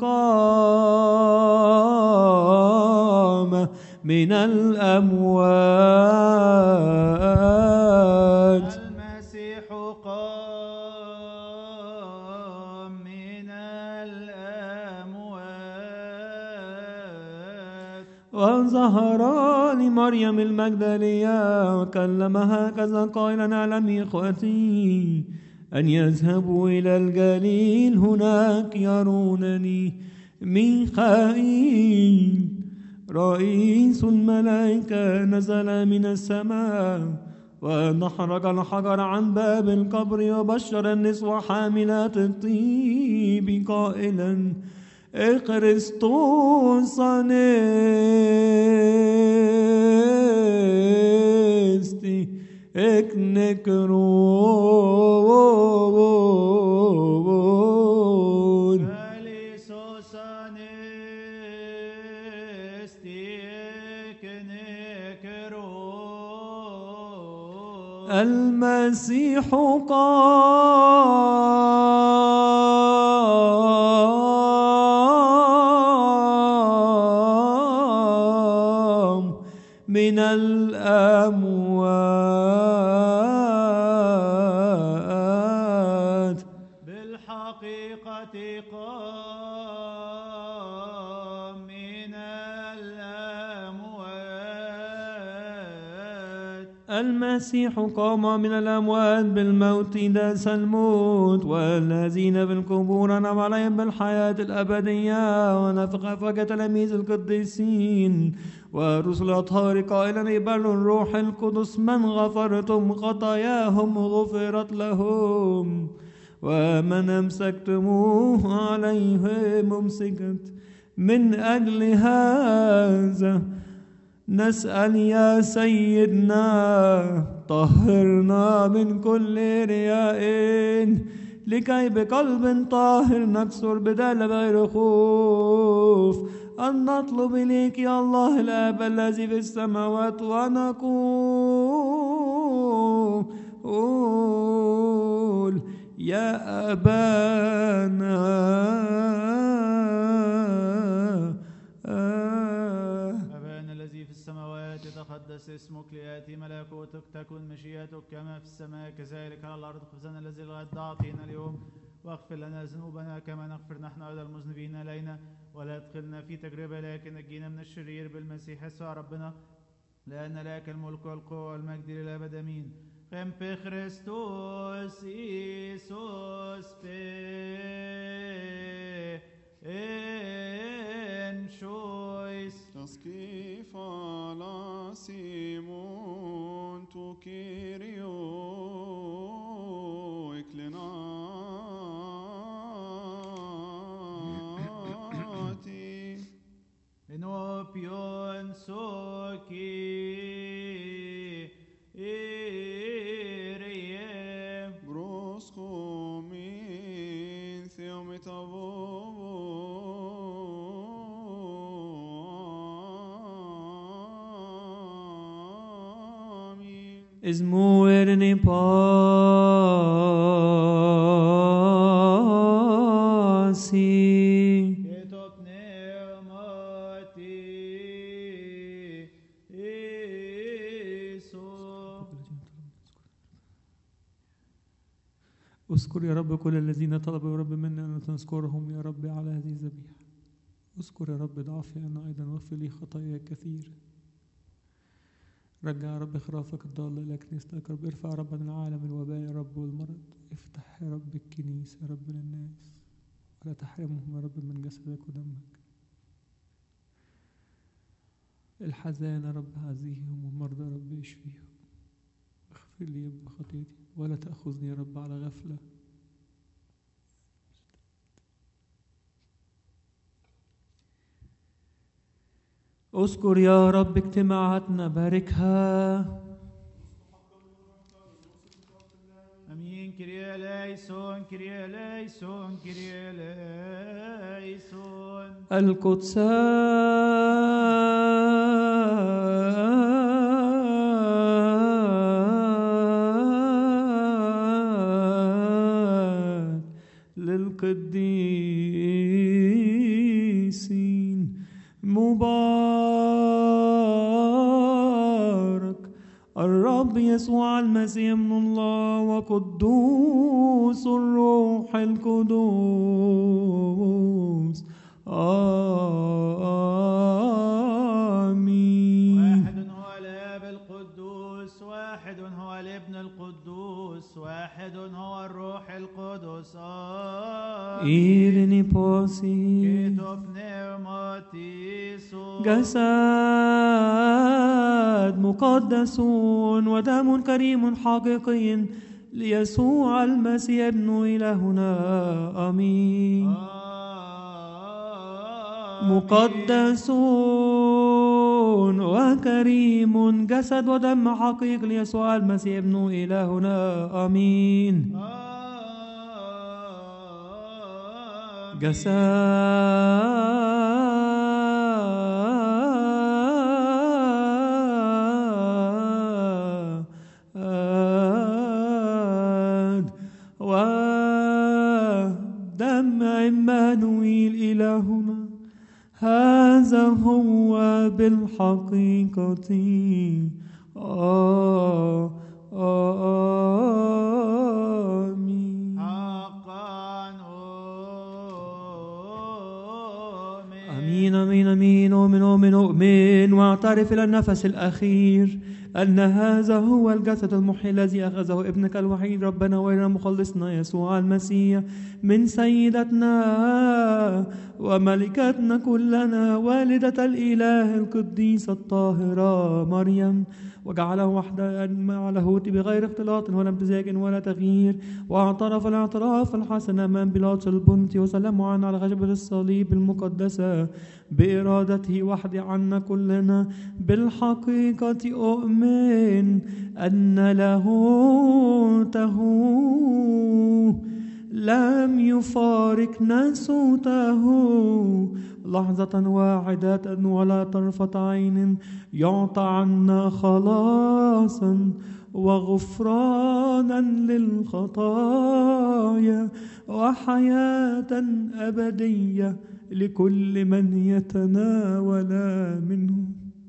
قام من الأموات المسيح قام من الأموات وظهر لمريم المجدلية وكلمها كذا قائلا اعلمي إخوتي أن يذهبوا إلى الجليل هناك يرونني ميخائيل رئيس الملائكة نزل من السماء ونحرج الحجر عن باب القبر وبشر النسوة حاملات الطيب قائلا إخريستوس أنستي اكنكرون Elisos anesti eknekeron المسيح قام من الأموات. بالحقيقة قام من الأموات. المسيح قام من الأموات بالموت داس الموت، والذين في القبور نام عليهم بالحياة الأبدية، ونفخ فك تلاميذ القديسين ورسل الأطهار قائلا يبر الروح القدس من غفرتم خطاياهم غفرت لهم، ومن أمسكتموه عليه ممسكت. من أجل هذا نسأل يا سيدنا طهرنا من كل رياء، لكي بقلب طاهر نكسر بدال غير خوف أن نطلب إليك يا الله الآب الذي في السماوات، ونقول يا أبانا الذي في السماوات يتقدس اسمك، ليأتي ملكوتك، تكن مشيئتك كما في السماء كذلك على الأرض. خبزنا الذي الغد أعطينا اليوم، واغفر لنا ذنوبنا كما نغفر نحن أيضا المذنبين إلينا، ولا تدخلنا في تجربة لكن نجينا من الشرير بالمسيح يسوع ربنا، لأن لك الملك والقوة والمجد للأبد آمين. قم في خريستوس إيسوس en choice. تسقيف على سيمون تكيريو إكليناتي Enopion soki iriem بروسخومين ثيومتافومين Izmuerni pasi. Ketop pneumati Isu. اذكر يا رب كل الذين طلبوا يا رب منا أن تذكرهم يا رب على هذه الذبيحة. اذكر يا رب ضعفي أنا أيضا، واغفر لي خطاياي كثير. رجع يا رب خرافك الضالة إلى كنيستك يا رب. ارفع يا رب عن العالم الوباء يا رب والمرض. افتح يا رب الكنيسة يا رب للناس، ولا تحرمهم يا رب من جسدك ودمك. الحزان يا رب عزيهم، والمرضى يا رب اشفيهم. اغفر لي يا رب خطيتي، ولا تأخذني يا رب على غفلة. اذكر يا رب اجتماعاتنا، باركها. Amin. Kyrie eleison, Kyrie eleison, Kyrie eleison. القدسات للقديسين مبارك الرب يسوع المسيح ابن الله، وقدوس الروح القدوس. آمين. واحد هو الآب القدوس، واحد هو الابن القدوس، واحد هو الروح القدس. إيرني بوسي Ketop pneumati Isu. جسد مقدس ودم كريم حقيقي ليسوع المسيح ابن إلهنا. آمين. مقدس وكريم جسد ودم حقيقي ليسوع المسيح ابن إلهنا. آمين. جسد مريم عمانويل إلهنا هذا هو بالحقيقة آمين. حقا آمين آمين آمين. أؤمن أؤمن أؤمن واعترف إلى النفس الأخير أن هذا هو الجسد المحيي الذي أخذه ابنك الوحيد ربنا وإلى مخلصنا يسوع المسيح من سيدتنا وملكتنا كلنا والدة الإله القديسة الطاهرة مريم، وجعله وحده مع لاهوت بغير اختلاط ولا امتزاج ولا تغيير، واعترف الاعتراف الحسن أمام بيلاطس البنطي وسلمه عنه على خشبة الصليب المقدسة بإرادته وحده عنا كلنا. بالحقيقة أؤمن أن لاهوته لم يفارق ناسوته لحظة واحدة ولا طرفة عين، يعطى عنا خلاصا وغفرانا للخطايا وحياة أبدية لكل من يتناول منه.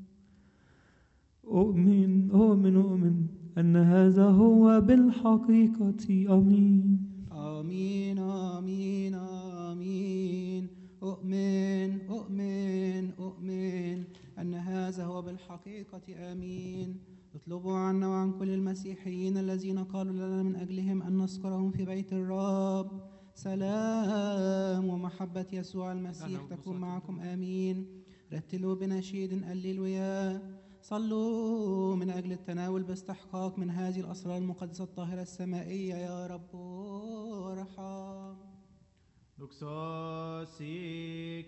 أؤمن أؤمن أؤمن أن هذا هو بالحقيقة آمين. آمين آمين آمين. أؤمن أؤمن أؤمن أن هذا هو بالحقيقة آمين. اطلبوا عنا وعن كل المسيحيين الذين قالوا لنا من أجلهم أن نذكرهم في بيت الرب. سلام ومحبة يسوع المسيح تكون معكم آمين. رتلوا بنشيد هللويا. صلوا من أجل التناول باستحقاق من هذه الأسرار المقدسة الطاهرة السمائية. يا رب ارحم. دوكساسي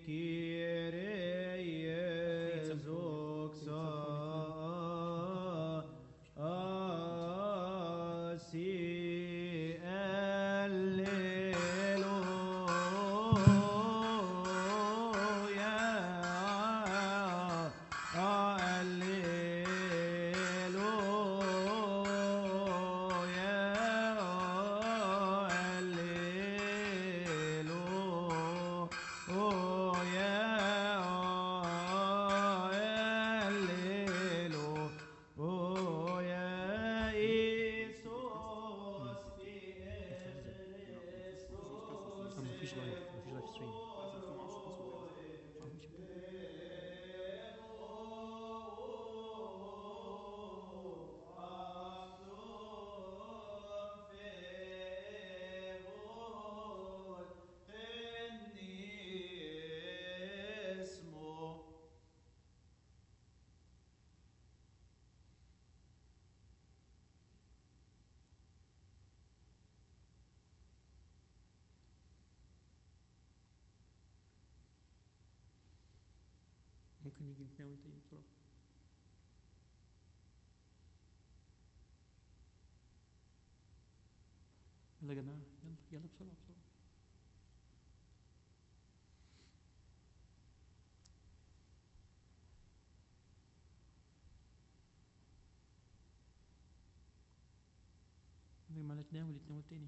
كيري زوكساسي ممكن نيجي نتناول تاني بسرعة. يلا يا جماعة، يلا يلا بسرعة بسرعة. يلا يا جماعة نتناول تاني.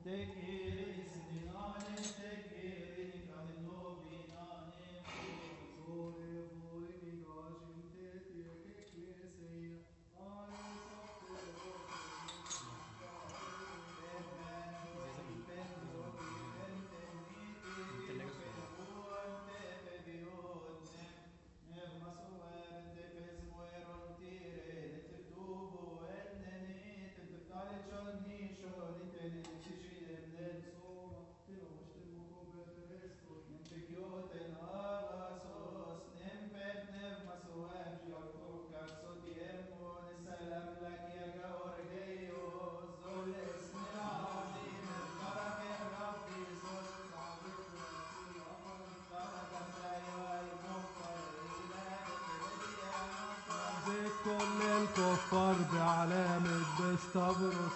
زيت كل الكفار بعلامة بستبرص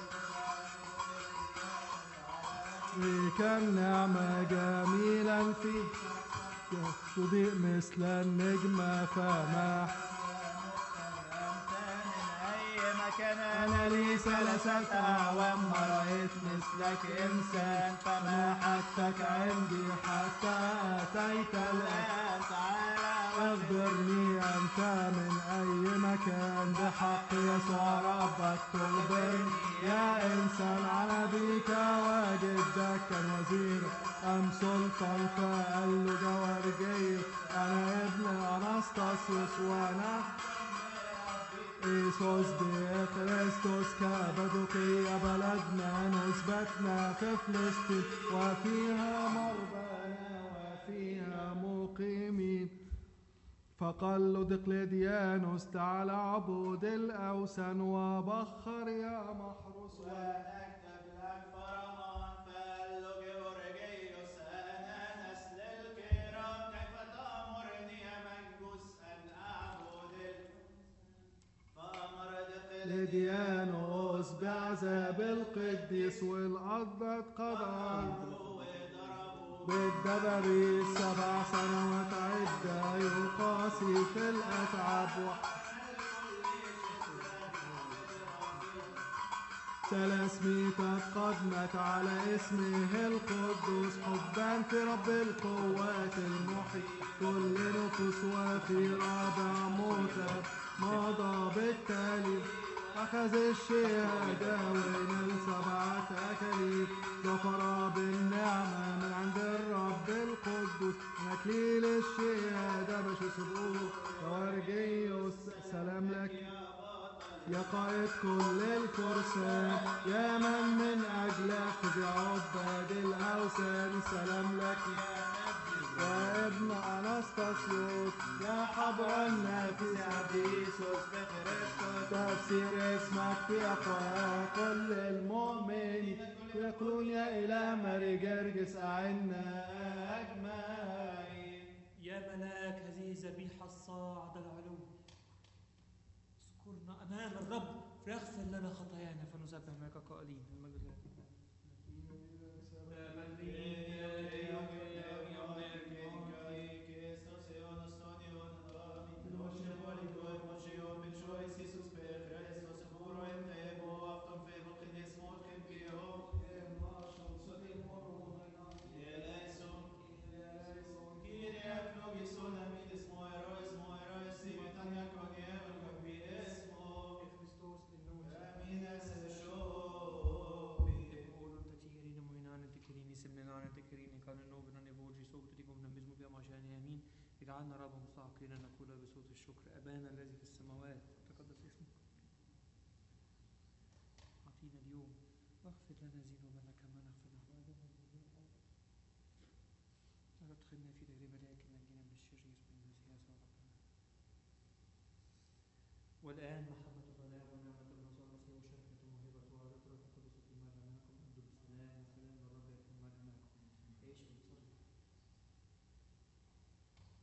كان نعمة جميلا فيه تضيء مثل النجمة فماح أنا لي 3 أعوام ما رأيت مثلك إنسان فما حدك عندي حتى أتيت الآن أخبرني أنت من أي مكان بحق يسوع ربك تخبرني يا إنسان عن أبيك وجدك كان وزير أم سلطان فقال له جوارجي أنا ابن أناستاسيوس وأنا إيسوس بخريستوس كابادوكية بلدنا نثبتنا في فلسطين وفيها مرضانا وفيها مقيمين فقال له دقلديانوس تعالى عبود الأوثان وبخر يا محروس ونكتب لك فرمان فقال له جورجيوس أنا نسل الكرام كيف تأمرني يا منجوس أن أعبد فأمر دقلديانوس بعذاب القديس والأرض قضى بالدبري 7 سنوات عدة يقاسي في الأتعاب 300 قدمت على اسمه القدوس حبا في رب القوات المحيط كل نفوس وفي رابع موتى مضى بالتالي أخذ الشهادة ونال 7 أكاليل ظفر بالنعمة من عند الرب القدوس من أكليل الشهادة بشوس بقوله جوارجيوس سلام لك يا قائد كل الفرسان يا من أجلك في عباد الأوثان سلام لك يا ابن أناستاسيوس يا حبر النفس أبيسوس بخريستوس تفسير اسمك في أفواه كل المؤمنين يقولون يا إله ماري جرجس أعنا أجمعين. يا ملاك هذه الذبيحة الصاعدة العلو اذكرنا أمام الرب فيغفر لنا خطايانا فنسبح معك قائلين المجد لله. اجعلنا رب مستحقين أن نقول بصوت الشكر أبانا الذي في السماوات تقدس اسمك أعطينا اليوم واغفر لنا ذنوبنا كما نغفر نحن لا تدخلنا في تجربة لكن نجينا من الشرير بالمسيح يسوع ربنا والآن